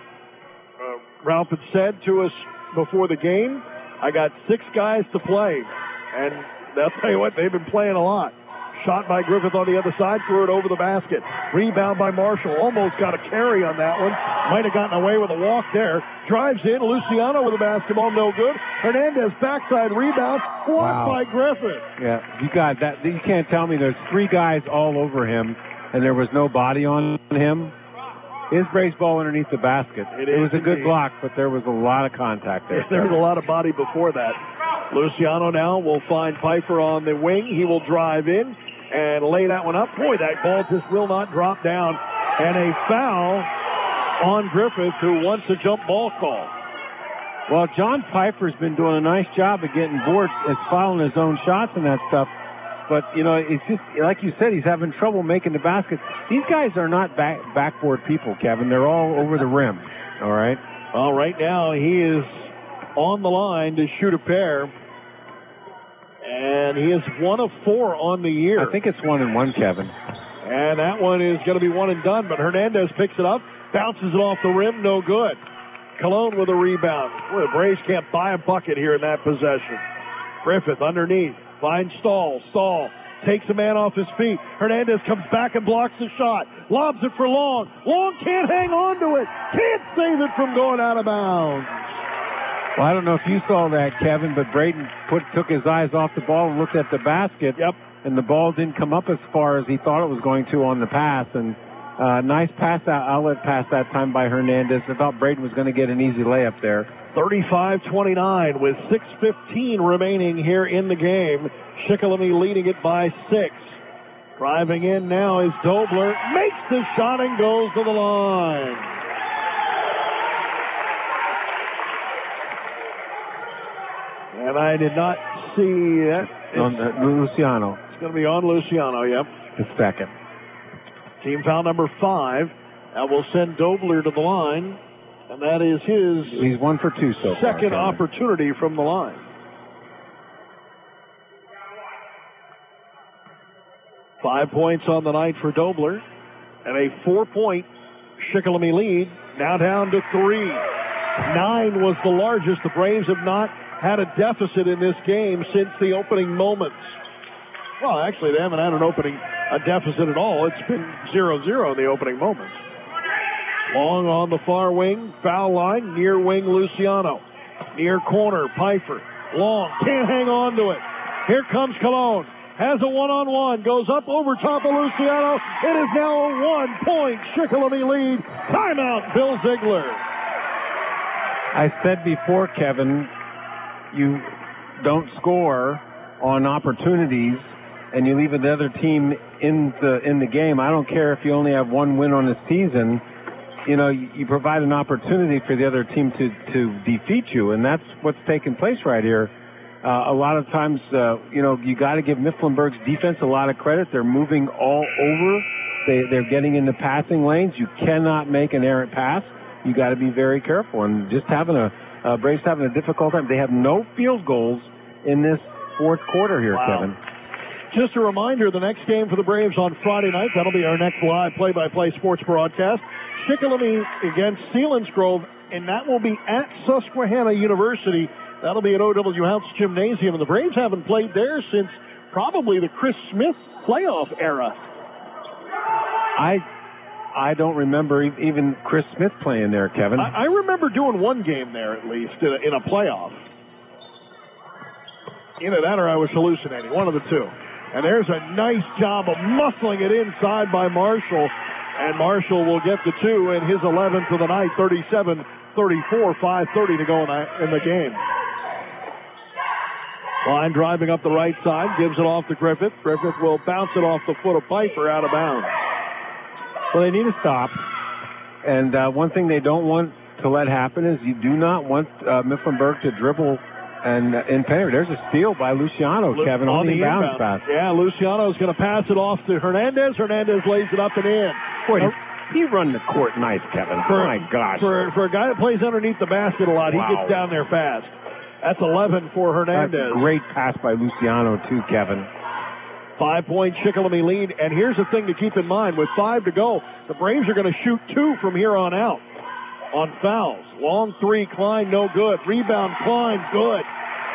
Ralph had said to us before the game, I got 6 guys to play, and I'll tell you what, they've been playing a lot. Shot by Griffith on the other side, threw it over the basket. Rebound by Marshall, almost got a carry on that one. Might have gotten away with a walk there. Drives in, Luciano with the basketball, no good. Hernandez backside rebound, blocked by Griffith. Yeah, you got that. You can't tell me there's 3 guys all over him, and there was no body on him. His Braves ball underneath the basket. It was a good block, but there was a lot of contact there. There was a lot of body before that. Luciano now will find Pfeiffer on the wing. He will drive in and lay that one up. Boy, that ball just will not drop down. And a foul on Griffith, who wants a jump ball call. Well, John Pfeiffer's been doing a nice job of getting boards, fouling his own shots and that stuff. But, you know, it's just, like you said, he's having trouble making the basket. These guys are not backboard people, Kevin. They're all over the rim, all right? Well, right now he is on the line to shoot a pair. And he is 1 of 4 on the year. I think it's 1-and-1, Kevin. And that one is going to be 1 and done. But Hernandez picks it up, bounces it off the rim, no good. Cologne with a rebound. Boy, the Braves can't buy a bucket here in that possession. Griffith underneath. Finds Stall. Stall takes a man off his feet. Hernandez comes back and blocks the shot. Lobs it for Long. Long can't hang on to it. Can't save it from going out of bounds. Well, I don't know if you saw that, Kevin, but Braden took his eyes off the ball and looked at the basket. Yep. And the ball didn't come up as far as he thought it was going to on the pass. And nice outlet pass that time by Hernandez. I thought Braden was going to get an easy layup there. 35-29 with 6:15 remaining here in the game. Shikellamy leading it by 6. Driving in now is Dobler. Makes the shot and goes to the line. And I did not see that. On Luciano. It's going to be on Luciano, yep. The second. Team foul number 5. That will send Dobler to the line. And that is He's 1 for 2 so far. Second opportunity from the line. Five points on the night for Dobler. And a 4-point Shikellamy lead. Now down to 3. 9 was the largest. The Braves have not had a deficit in this game since the opening moments. Well, actually, they haven't had an opening a deficit at all. It's been 0-0 in the opening moments. Long on the far wing, foul line, near wing Luciano. Near corner, Pfeiffer. Long, can't hang on to it. Here comes Cologne. Has a one-on-one, goes up over top of Luciano. It is now a 1-point Shikellamy lead. Timeout, Bill Ziegler. I said before, Kevin, you don't score on opportunities and you leave the other team in the game. I don't care if you only have one win on the season. You know, you provide an opportunity for the other team to defeat you, and that's what's taking place right here. A lot of times, you got to give Mifflinburg's defense a lot of credit. They're moving all over. They're getting into passing lanes. You cannot make an errant pass. You got to be very careful. And just Braves having a difficult time. They have no field goals in this fourth quarter here, wow. Kevin. Just a reminder, the next game for the Braves on Friday night, that'll be our next live play-by-play sports broadcast. Shikellamy against Selinsgrove, and that will be at Susquehanna University. That'll be at O.W. House Gymnasium, and the Braves haven't played there since probably the Chris Smith playoff era. I don't remember even Chris Smith playing there, Kevin. I remember doing one game there at least in a playoff. Either that or I was hallucinating, one of the two. And there's a nice job of muscling it inside by Marshall. And Marshall will get the two in his 11th of the night, 37-34, 5:30 to go in the game. Line driving up the right side, gives it off to Griffith. Griffith will bounce it off the foot of Pfeiffer out of bounds. Well, they need to stop. And one thing they don't want to let happen is you do not want Mifflinburg to dribble and penetrate. There's a steal by Luciano, Kevin, on the inbounds pass. Yeah, Luciano's going to pass it off to Hernandez. Hernandez lays it up and in. Boy, he run the court nice, Kevin. My gosh. For a guy that plays underneath the basket a lot, he gets down there fast. That's 11 for Hernandez. That's a great pass by Luciano, too, Kevin. 5-point Shikellamy lead. And here's the thing to keep in mind. With 5 to go, the Braves are going to shoot 2 from here on out on fouls. Long three, Klein, no good. Rebound, Klein, good.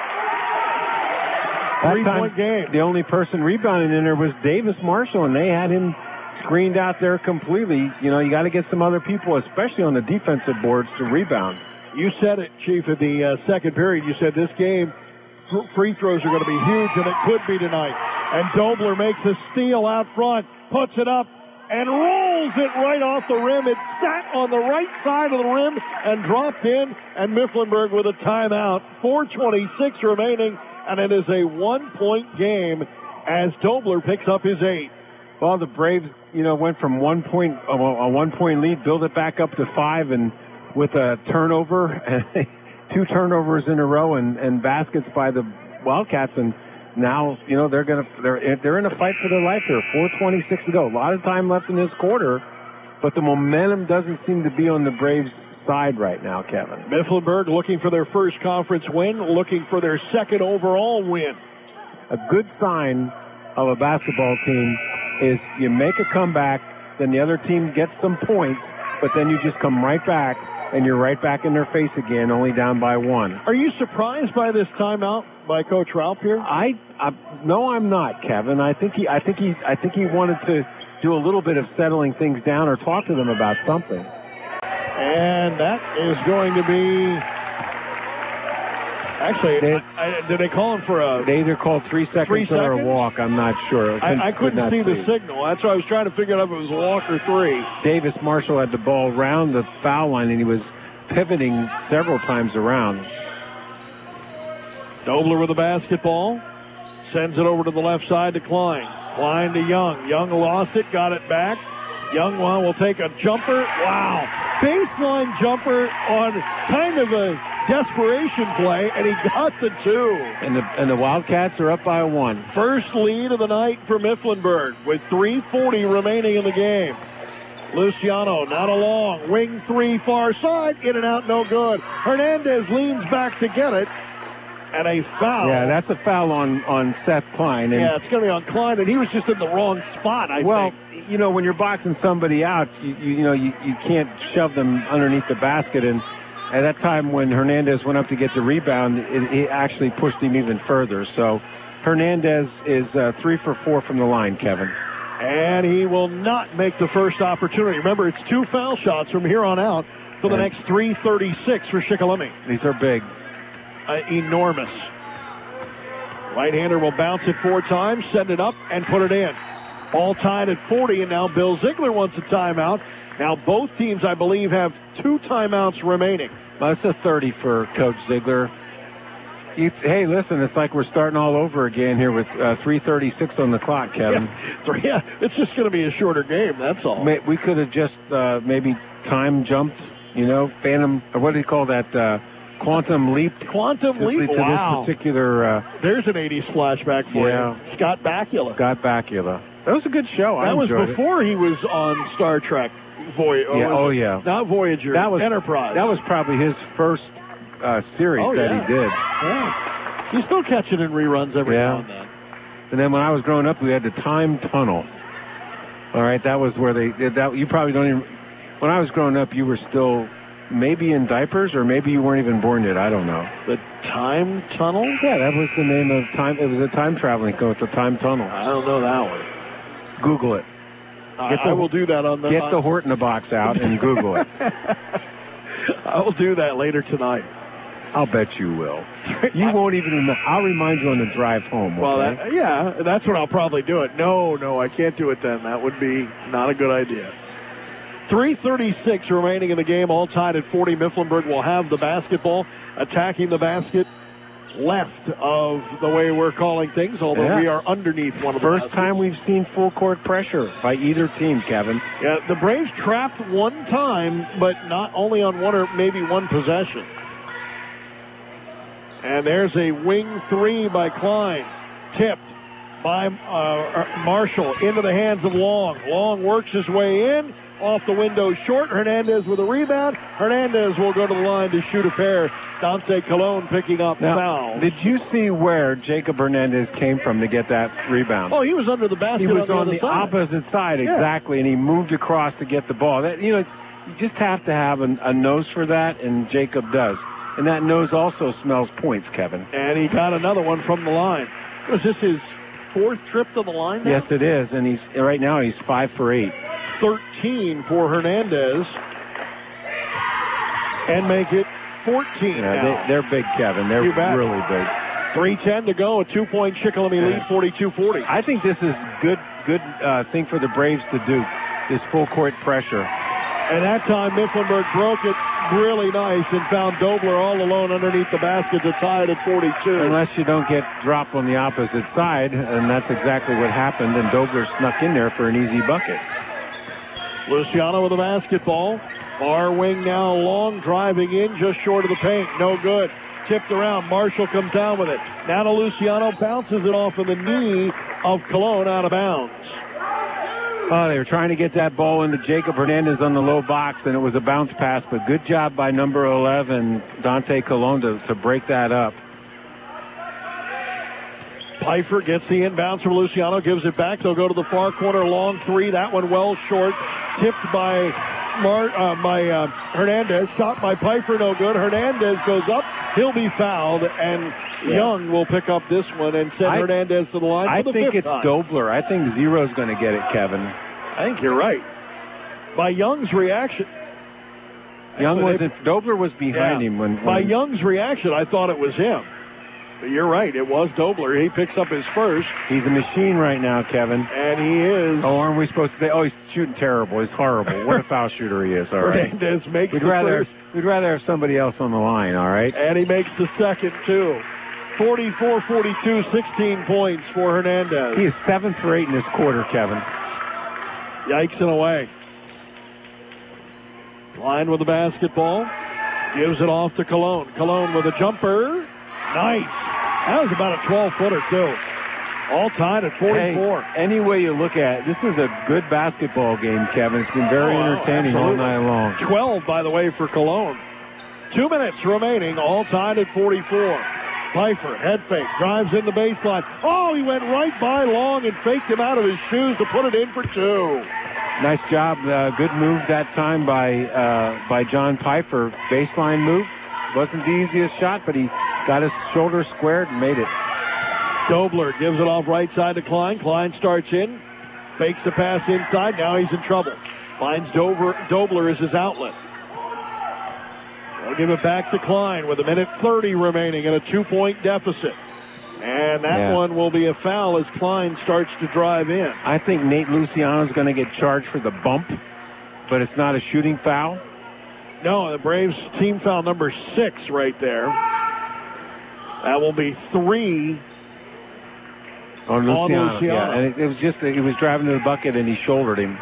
3-point game. The only person rebounding in there was Davis Marshall, and they had him screened out there completely. You know, you got to get some other people, especially on the defensive boards, to rebound. You said it, Chief, in the second period. You said this game, free throws are going to be huge, and it could be tonight. And Dobler makes a steal out front, puts it up, and rolls it right off the rim. It sat on the right side of the rim and dropped in, and Mifflinburg with a timeout. 4:26 remaining, and it is a 1-point game as Dobler picks up his 8th. Well, the Braves, went from a 1-point lead, build it back up to 5, and with a turnover, 2 turnovers in a row, and baskets by the Wildcats, and now they're in a fight for their life here. 4:26 to go. A lot of time left in this quarter, but the momentum doesn't seem to be on the Braves' side right now, Kevin. Mifflinburg looking for their first conference win, looking for their second overall win. A good sign of a basketball team is you make a comeback, then the other team gets some points, but then you just come right back, and you're right back in their face again, only down by 1. Are you surprised by this timeout by Coach Ralph here? No, I'm not, Kevin. I think he wanted to do a little bit of settling things down or talk to them about something. And that is going to be. Actually, did they call him for a... They either called 3 seconds or a walk. I'm not sure. I couldn't see the signal. That's why I was trying to figure out if it was a walk or 3. Davis Marshall had the ball around the foul line, and he was pivoting several times around. Dobler with the basketball. Sends it over to the left side to Klein. Klein to Young. Young lost it, got it back. Young will take a jumper. Wow. Baseline jumper on kind of a desperation play, and he got the 2. And the Wildcats are up by 1. First lead of the night for Mifflinburg with 3:40 remaining in the game. Luciano not along. Wing 3 far side. In and out, no good. Hernandez leans back to get it. And a foul. Yeah, that's a foul on Seth Klein. And it's going to be on Klein, and he was just in the wrong spot, I think. Well, when you're boxing somebody out, you can't shove them underneath the basket. And at that time when Hernandez went up to get the rebound, it actually pushed him even further. So Hernandez is 3 for 4 from the line, Kevin. And he will not make the first opportunity. Remember, it's 2 foul shots from here on out for the next 3:36 for Shikellamy. These are big. Enormous. Right-hander will bounce it 4 times, send it up, and put it in. All tied at 40, and now Bill Ziegler wants a timeout. Now both teams, I believe, have 2 timeouts remaining. Well, it's a 30 for Coach Ziegler. Hey, listen, it's like we're starting all over again here with 3:36 on the clock, Kevin. Yeah, it's just going to be a shorter game, that's all. We could have just maybe time jumped, phantom, or what do you call that, quantum leap? Quantum leap, wow. To this particular... There's an 80s flashback for you. Scott Bakula. That was a good show. That was before he was on Star Trek. Yeah. Not Voyager, that was Enterprise. That was probably his first series that he did. Yeah. You still catch it in reruns every now and then. And then when I was growing up, we had the Time Tunnel. All right, that was where they did that. You probably don't even... When I was growing up, you were still maybe in diapers, or maybe you weren't even born yet. I don't know. The Time Tunnel? Yeah, that was the name of time. It was a time traveling coach, the Time Tunnel. I don't know that one. Google it. I will do that on the... Get the Horton box out and Google it. I will do that later tonight. I'll bet you will. You won't even remember. I'll remind you on the drive home. Well, okay? That's when I'll probably do it. No, I can't do it then. That would be not a good idea. 3:36 remaining in the game, all tied at 40. Mifflinburg will have the basketball, attacking the basket left of the way we're calling things, although we are underneath one of the First time we've seen full court pressure by either team, Kevin. Yeah, the Braves trapped one time, but not only on one or maybe one possession. And there's a wing 3 by Klein, tipped by Marshall into the hands of Long. Long works his way in, off the window short. Hernandez with a rebound. Hernandez will go to the line to shoot a pair. Dante Colon picking up foul. Did you see where Jacob Hernandez came from to get that rebound? Oh, he was under the basket. He was on the side. opposite side, exactly, and he moved across to get the ball. That, you just have to have a nose for that, and Jacob does. And that nose also smells points, Kevin. And he got another one from the line. Was this his 4th trip to the line now? Yes, it is, and right now he's 5 for 8. 13 for Hernandez. And make it 14 now. They're big, Kevin. They're really big. 3:10 to go. A 2-point Shikellamy lead, 42-40. I think this is good thing for the Braves to do, is full court pressure. And that time Mifflinburg broke it really nice and found Dobler all alone underneath the basket to tie it at 42. Unless you don't get dropped on the opposite side, and that's exactly what happened, and Dobler snuck in there for an easy bucket. Luciano with the basketball. Far wing now, Long driving in just short of the paint. No good. Tipped around. Marshall comes down with it. Now to Luciano. Bounces it off of the knee of Colon out of bounds. Oh, they were trying to get that ball into Jacob Hernandez on the low box, and it was a bounce pass, but good job by number 11, Dante Colon, to break that up. Pfeiffer gets the inbounds from Luciano, gives it back. They'll go to the far corner, Long 3. That one well short. Tipped by Hernandez. Shot by Pfeiffer, no good. Hernandez goes up. He'll be fouled, and Young will pick up this one and send Hernandez to the line for the 5th time. I think it's Dobler. I think Zero's going to get it, Kevin. I think you're right. By Young's reaction. Dobler was behind him when... By Young's reaction, I thought it was him. But you're right, it was Dobler. He picks up his first. He's a machine right now, Kevin. And he is. Oh, aren't we supposed to say, he's shooting terrible. He's horrible. What a foul shooter he is, all right. Hernandez makes We'd rather have somebody else on the line, all right? And he makes the second, too. 44-42, 16 points for Hernandez. He is 7 for 8 in this quarter, Kevin. Yikes and away. Klein with the basketball. Gives it off to Colon. Colon with a jumper. Nice. That was about a 12-footer, too. All tied at 44. Hey, any way you look at it, this is a good basketball game, Kevin. It's been very entertaining all night long. 12, by the way, for Colon. 2 minutes remaining, all tied at 44. Pfeiffer, head fake, drives in the baseline. Oh, he went right by Long and faked him out of his shoes to put it in for 2. Nice job. Good move that time by John Pfeiffer. Baseline move. Wasn't the easiest shot, but he got his shoulder squared and made it. Dobler gives it off right side to Klein. Klein starts in. Fakes the pass inside. Now he's in trouble. Finds Dobler as his outlet. They'll give it back to Klein with 1:30 remaining and a 2-point deficit. And that one will be a foul as Klein starts to drive in. I think Nate Luciano's going to get charged for the bump, but it's not a shooting foul. No, the Braves team foul number 6 right there. That will be 3 on Luciano. Yeah, and it was just, he was driving to the bucket and he shouldered him.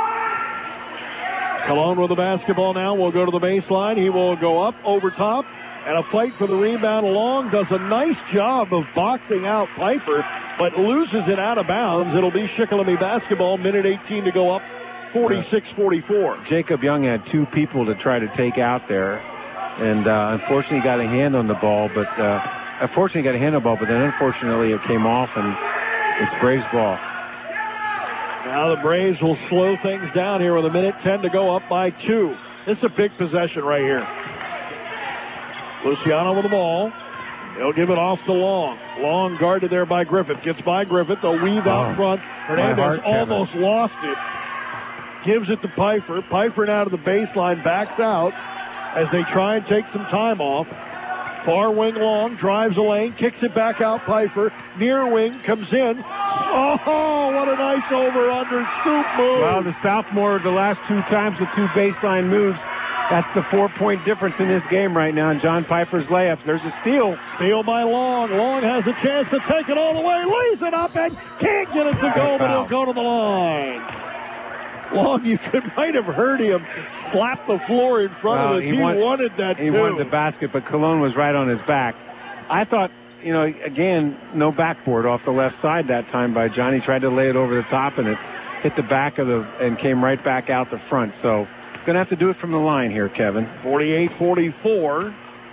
Colon with the basketball now will go to the baseline. He will go up over top and a fight for the rebound. Long does a nice job of boxing out Piper, but loses it out of bounds. It'll be Shikellamy basketball, 1:18 to go up, 46-44. Jacob Young had 2 people to try to take out there, and unfortunately got a hand on the ball, but then unfortunately it came off, and it's Braves ball. Now the Braves will slow things down here with 1:10 to go, up by 2. This is a big possession right here. Luciano with the ball. They'll give it off to Long. Long guarded there by Griffith. Gets by Griffith. They'll weave out front. Hernandez almost lost it. Gives it to Piper. Piper now to the baseline. Backs out as they try and take some time off. Far wing Long. Drives a lane. Kicks it back out Piper. Near wing comes in. Oh, what a nice over-under scoop move. Well, the sophomore, the last 2 times, the 2 baseline moves. That's the 4-point difference in this game right now. And John Piper's layups. There's a steal. Steal by Long. Long has a chance to take it all the way. Lays it up and can't get it to go, but he'll go to the line. Long, you might have heard him slap the floor in front of us. He wanted that, too. He wanted the basket, but Colon was right on his back. I thought, again, no backboard off the left side that time by John. He tried to lay it over the top, and it hit the back of and came right back out the front. So, going to have to do it from the line here, Kevin. 48-44.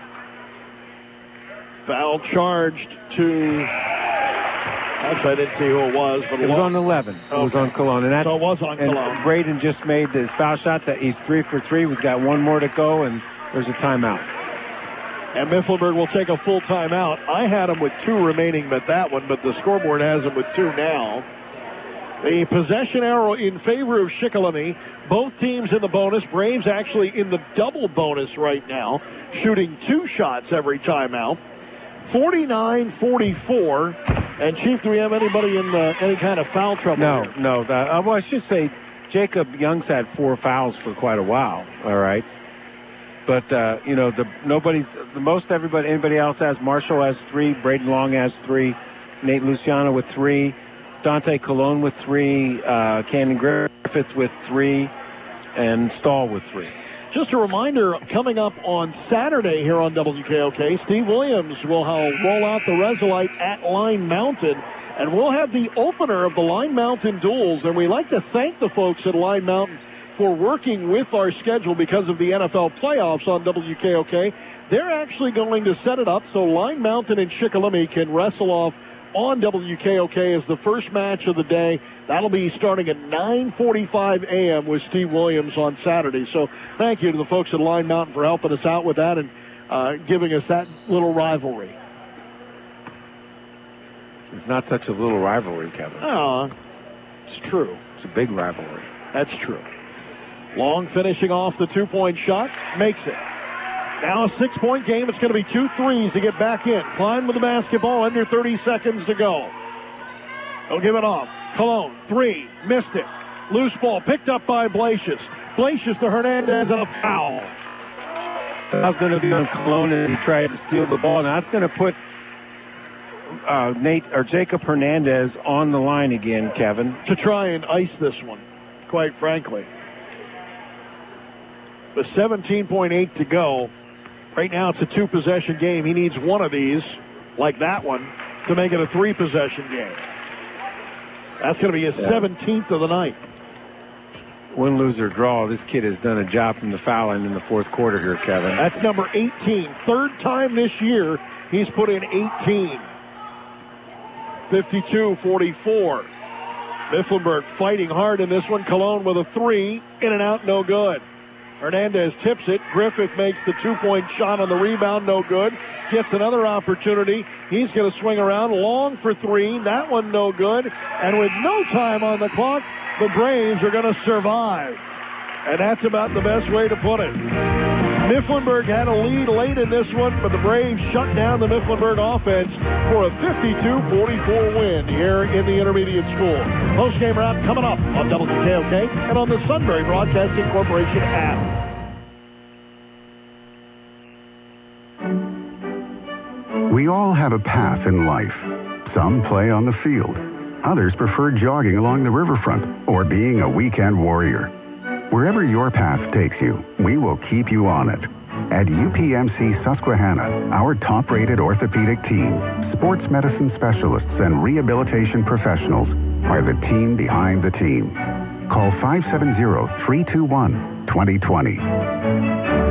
Foul charged to... Actually, I didn't see who it was. But it was on 11. Okay. It was on Colon. And so it was on Colon. Braden just made this foul shot. That he's 3 for 3. We've got 1 more to go, and there's a timeout. And Mifflinburg will take a full timeout. I had him with 2 remaining but that one, but the scoreboard has him with 2 now. The possession arrow in favor of Shikellamy. Both teams in the bonus. Braves actually in the double bonus right now, shooting 2 shots every timeout. 49-44. And, Chief, do we have anybody in any kind of foul trouble? No. Well, I should say Jacob Young's had 4 fouls for quite a while, all right? But, anybody else has. Marshall has 3. Braden Long has 3. Nate Luciano with 3. Dante Colon with 3. Cannon Griffith with 3. And Stahl with 3. Just a reminder, coming up on Saturday here on WKOK, Steve Williams will roll out the Resolite at Line Mountain, and we'll have the opener of the Line Mountain duels. And we like to thank the folks at Line Mountain for working with our schedule because of the NFL playoffs on WKOK. They're actually going to set it up so Line Mountain and Shikellamy can wrestle off on WKOK as the first match of the day. That'll be starting at 9:45 a.m. with Steve Williams on Saturday. So thank you to the folks at Line Mountain for helping us out with that and giving us that little rivalry. It's not such a little rivalry, Kevin. Oh, it's true. It's a big rivalry. That's true. Long finishing off the 2-point shot. Makes it. Now a 6-point game. It's going to be 2 threes to get back in. Klein with the basketball. Under 30 seconds to go. They'll give it off. Colon, 3. Missed it. Loose ball picked up by Blasius. Blasius to Hernandez and a foul. That's going to be on Colon as he tried to steal the ball. Now that's going to put Jacob Hernandez on the line again, Kevin. To try and ice this one, quite frankly. With 17.8 to go. Right now it's a 2-possession game. He needs one of these, like that one, to make it a 3-possession game. That's going to be his 17th of the night. Win, lose, or draw, this kid has done a job from the foul line in the 4th quarter here, Kevin. That's number 18. 3rd time this year he's put in 18. 52-44. Mifflinburg fighting hard in this one. Colon with a 3. In and out, no good. Hernandez tips it. Griffith makes the two-point shot on the rebound. No good. Gets another opportunity. He's going to swing around. Long for three. That one no good. And with no time on the clock, the Braves are going to survive. And that's about the best way to put it. Mifflinburg had a lead late in this one, but the Braves shut down the Mifflinburg offense for a 52-44 win here in the intermediate school. Post-game round coming up on WKOK and on the Sunbury Broadcasting Corporation app. We all have a path in life. Some play on the field. Others prefer jogging along the riverfront or being a weekend warrior. Wherever your path takes you, we will keep you on it. At UPMC Susquehanna, our top-rated orthopedic team, sports medicine specialists, and rehabilitation professionals are the team behind the team. Call 570-321-2020.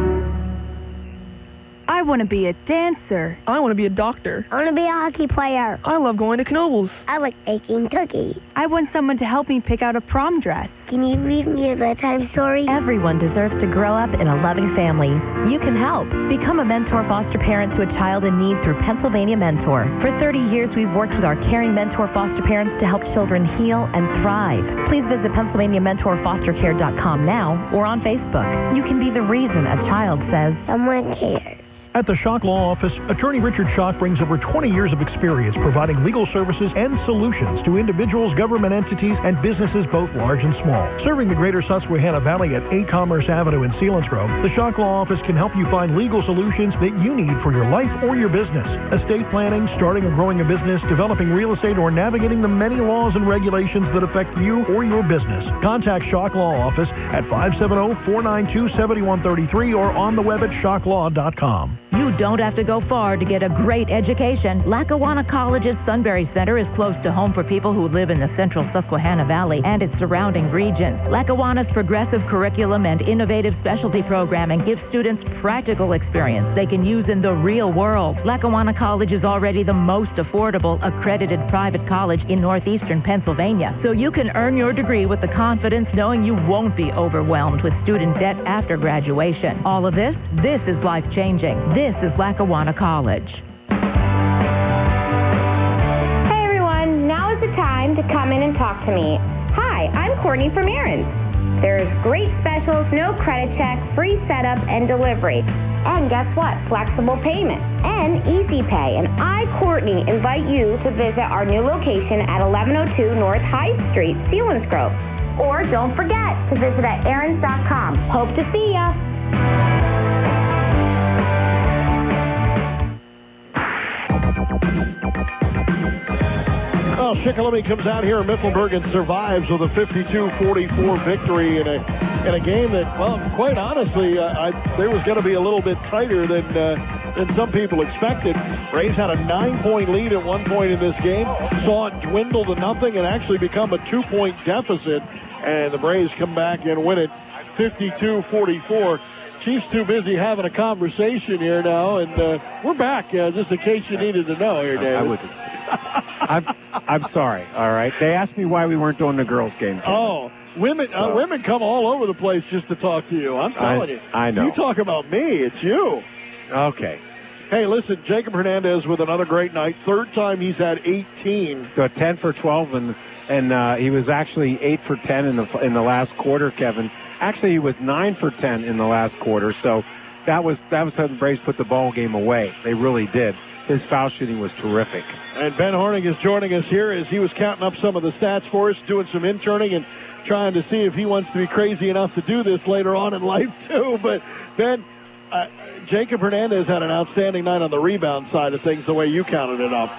I want to be a dancer. I want to be a doctor. I want to be a hockey player. I love going to Knoebels. I like baking cookies. I want someone to help me pick out a prom dress. Can you read me a bedtime story? Everyone deserves to grow up in a loving family. You can help. Become a mentor foster parent to a child in need through Pennsylvania Mentor. For 30 years, we've worked with our caring mentor foster parents to help children heal and thrive. Please visit PennsylvaniaMentorFosterCare.com now or on Facebook. You can be the reason a child says, someone cares. At the Schock Law Office, Attorney Richard Schock brings over 20 years of experience providing legal services and solutions to individuals, government entities, and businesses both large and small. Serving the greater Susquehanna Valley at 8 Commerce Avenue in Selinsgrove, the Schock Law Office can help you find legal solutions that you need for your life or your business. Estate planning, starting or growing a business, developing real estate, or navigating the many laws and regulations that affect you or your business. Contact Schock Law Office at 570-492-7133 or on the web at schocklaw.com. You don't have to go far to get a great education. Lackawanna College's Sunbury Center is close to home for people who live in the central Susquehanna Valley and its surrounding regions. Lackawanna's progressive curriculum and innovative specialty programming give students practical experience they can use in the real world. Lackawanna College is already the most affordable accredited private college in northeastern Pennsylvania, so you can earn your degree with the confidence knowing you won't be overwhelmed with student debt after graduation. All of this is life-changing. This is Lackawanna College. Hey everyone, now is the time to come in and talk to me. Hi, I'm Courtney from Aaron's. There's great specials, no credit check, free setup and delivery. And guess what? Flexible payment and easy pay. And I, Courtney, invite you to visit our new location at 1102 North High Street, Selinsgrove. Or don't forget to visit at aarons.com. Hope to see ya. Well, Shikellamy comes out here in Mifflinburg and survives with a 52-44 victory in a game that, well, quite honestly, there was going to be a little bit tighter than some people expected. Braves had a 9-point lead at one point in this game, saw it dwindle to nothing and actually become a 2-point deficit, and the Braves come back and win it 52-44. Chief's too busy having a conversation here now, and we're back, just in case you needed to know here, David. I'm sorry, all right? They asked me why we weren't doing the girls' game. Oh, women come all over the place just to talk to you. I'm telling you. I know. You talk about me, it's you. Okay. Hey, listen, Jacob Hernandez with another great night. Third time he's had 18. So 10 for 12, and he was actually 8 for 10 in the last quarter, Kevin. Actually, he was 9 for 10 in the last quarter, so that was how the Braves put the ball game away. They really did. His foul shooting was terrific. And Ben Hornig is joining us here as he was counting up some of the stats for us, doing some interning and trying to see if he wants to be crazy enough to do this later on in life, too. But, Ben, Jacob Hernandez had an outstanding night on the rebound side of things, the way you counted it up.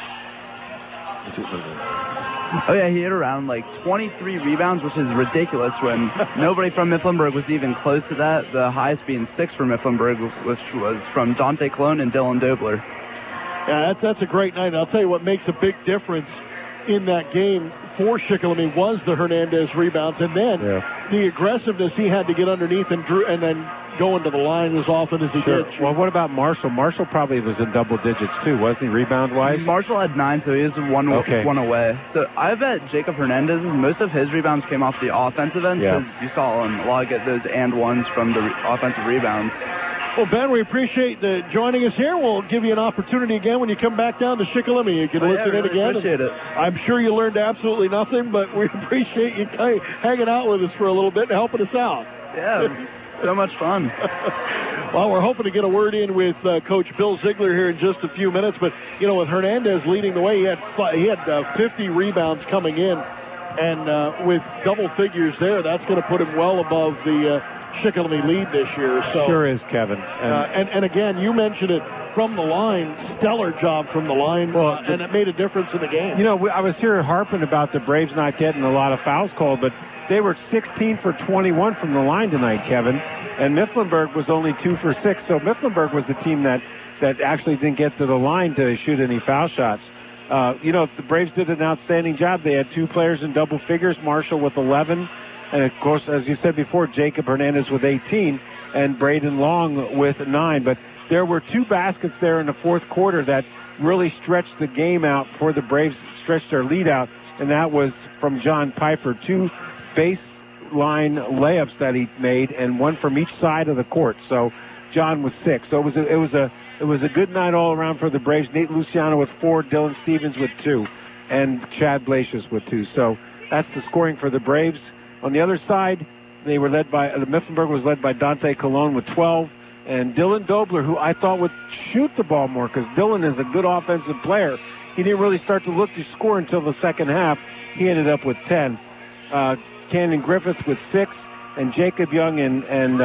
Oh, yeah, he hit around like 23 rebounds, which is ridiculous when nobody from Mifflinburg was even close to that. The highest being 6 for Mifflinburg, which was from Dante Clone and Dylan Dobler. Yeah, that's a great night. And I'll tell you what makes a big difference in that game for Shikellamy was the Hernandez rebounds, and then the aggressiveness he had to get underneath and then go into the line as often as he did. Well, what about Marshall? Marshall probably was in double digits too, wasn't he, rebound-wise? Marshall had 9, so he was one away. So I bet Jacob Hernandez, most of his rebounds came off the offensive end because you saw him a lot get those and ones from the offensive rebounds. Well, Ben, we appreciate joining us here. We'll give you an opportunity again when you come back down to Shikellamy. You can listen in again. Appreciate it. I'm sure you learned absolutely nothing, but we appreciate you hanging out with us for a little bit and helping us out. Yeah, so much fun. Well, we're hoping to get a word in with Coach Bill Ziegler here in just a few minutes. But, with Hernandez leading the way, he had 50 rebounds coming in. And with double figures there, that's going to put him well above the Shikellamy lead this year. So sure is, Kevin. And again, you mentioned it from the line, stellar job from the line, and it made a difference in the game. I was here harping about the Braves not getting a lot of fouls called, but they were 16 for 21 from the line tonight, Kevin, and Mifflinburg was only 2 for 6. So Mifflinburg was the team that actually didn't get to the line to shoot any foul shots. The Braves did an outstanding job. They had 2 players in double figures, Marshall with 11. And, of course, as you said before, Jacob Hernandez with 18 and Braden Long with 9. But there were 2 baskets there in the fourth quarter that really stretched the game out for the Braves, stretched their lead out, and that was from John Piper. 2 baseline layups that he made, and 1 from each side of the court. So John was 6. So it was a good night all around for the Braves. Nate Luciano with 4, Dylan Stevens with 2, and Chad Blasius with 2. So that's the scoring for the Braves. On the other side, they were led by Mifflinburg was led by Dante Colon with 12, and Dylan Dobler, who I thought would shoot the ball more because Dylan is a good offensive player. He didn't really start to look to score until the second half. He ended up with 10. Cannon Griffiths with 6, and Jacob Young and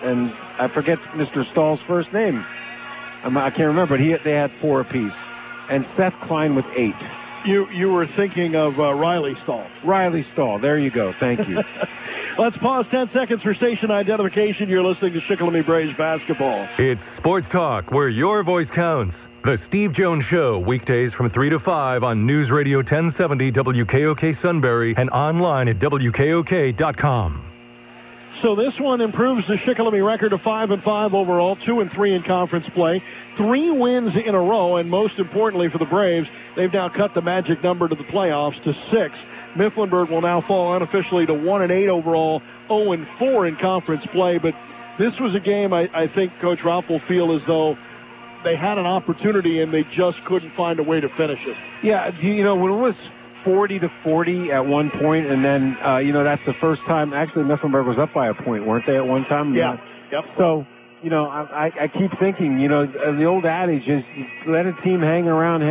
I forget Mr. Stahl's first name. I can't remember, but they had 4 apiece, and Seth Klein with 8. You were thinking of Riley Stahl. Riley Stahl. There you go. Thank you. Let's pause 10 seconds for station identification. You're listening to Shikellamy Braves basketball. It's Sports Talk, where your voice counts. The Steve Jones Show, weekdays from 3 to 5 on News Radio 1070 WKOK Sunbury and online at WKOK.com. So this one improves the Shikellamy record to 5-5 overall, 2-3 in conference play, 3 wins in a row, and most importantly for the Braves, they've now cut the magic number to the playoffs to 6. Mifflinburg will now fall unofficially to 1-8 overall, 0-4 in conference play. But this was a game I think Coach Ralph will feel as though they had an opportunity and they just couldn't find a way to finish it. Yeah, when it was 40-40 at one point, and then, that's the first time. Actually, Mifflinburg was up by a point, weren't they, at one time? Yeah. Yep. So, I keep thinking, the old adage is let a team hang around.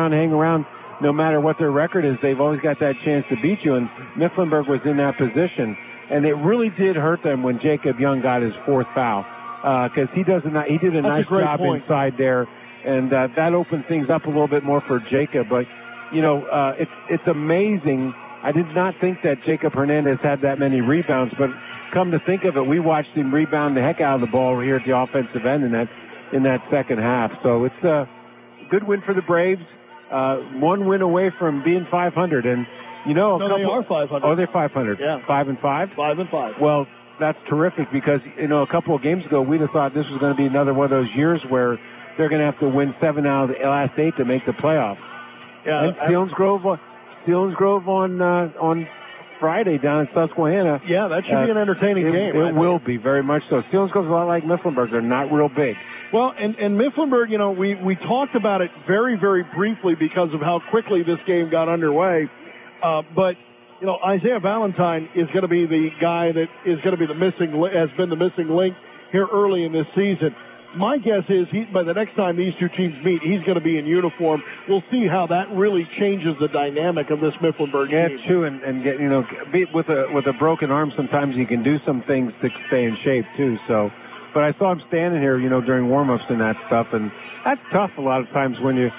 No matter what their record is, they've always got that chance to beat you, and Mifflinburg was in that position. And it really did hurt them when Jacob Young got his 4th foul, because he did a nice job inside there, and that opened things up a little bit more for Jacob. But it's amazing. I did not think that Jacob Hernandez had that many rebounds, but come to think of it, we watched him rebound the heck out of the ball here at the offensive end in that second half. So it's a good win for the Braves. 1 win away from being 500, and they are 500. Oh, they're 500. Yeah, 5-5. 5-5. Well, that's terrific because a couple of games ago we'd have thought this was going to be another one of those years where they're going to have to win 7 out of the last 8 to make the playoffs. Yeah, and Selinsgrove on Friday down in Susquehanna. Yeah, that should be an entertaining game. It will be, very much so. Selinsgrove's a lot like Mifflinburg. They're not real big. Well, and Mifflinburg, we talked about it very, very briefly because of how quickly this game got underway. But Isaiah Valentine is going to be the guy that is going to be has been the missing link here early in this season. My guess is by the next time these two teams meet, he's going to be in uniform. We'll see how that really changes the dynamic of this Mifflinburg team. Yeah, true, and get with a broken arm, sometimes you can do some things to stay in shape too. So, but I saw him standing here, during warm-ups and that stuff, and that's tough a lot of times when you're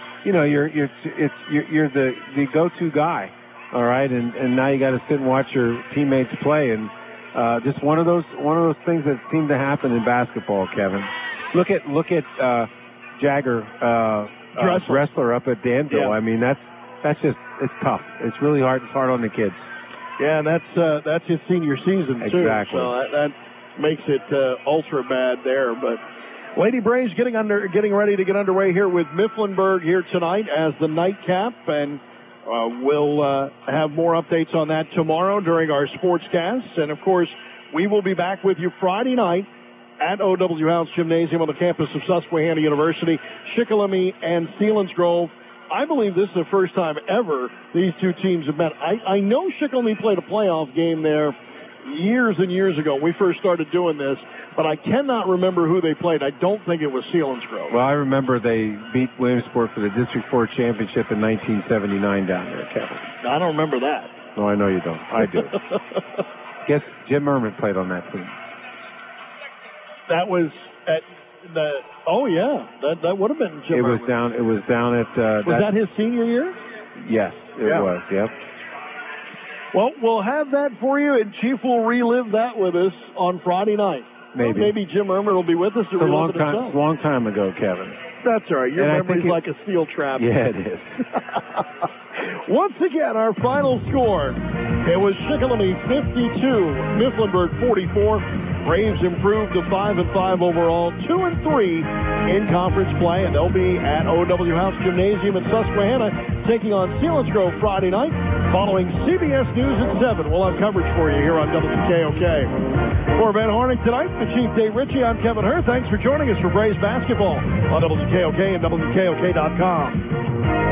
the go-to guy, all right, and now you got to sit and watch your teammates play, and just one of those things that seem to happen in basketball, Kevin. Look at Jagger Dressler up at Danville. Yeah. I mean, it's tough. It's really hard. It's hard on the kids. Yeah, and that's his senior season, too. Exactly. So that makes it ultra bad there. But Lady Braves getting ready to get underway here with Mifflinburg here tonight as the nightcap, and we'll have more updates on that tomorrow during our sportscasts. And, of course, we will be back with you Friday night at O.W. House Gymnasium on the campus of Susquehanna University, Shikellamy and Selinsgrove. I believe this is the first time ever these two teams have met. I know Shikellamy played a playoff game there years and years ago when we first started doing this, but I cannot remember who they played. I don't think it was Selinsgrove. Well, I remember they beat Williamsport for the District 4 championship in 1979 down there, Kevin. I don't remember that. No, I know you don't. I do. Guess Jim Merman played on that team. That was at the. Oh yeah, that would have been Jim. It was down at. Was that his senior year? Yes, it was. Yep. Well, we'll have that for you, and Chief will relive that with us on Friday night. Maybe. Maybe Jim Ermer will be with us. It's a long time ago, Kevin. That's all right. Your memory's like a steel trap. Yeah, it is. Once again, our final score. It was Shikellamy 52, Mifflinburg 44. Braves improved to 5-5 overall, 2-3 in conference play, and they'll be at O.W. House Gymnasium in Susquehanna taking on Selinsgrove Friday night. Following CBS News at 7, we'll have coverage for you here on WKOK. For Ben Hornick tonight, the Chief Dave Ritchie, I'm Kevin Hurd. Thanks for joining us for Braves basketball on WKOK and WKOK.com.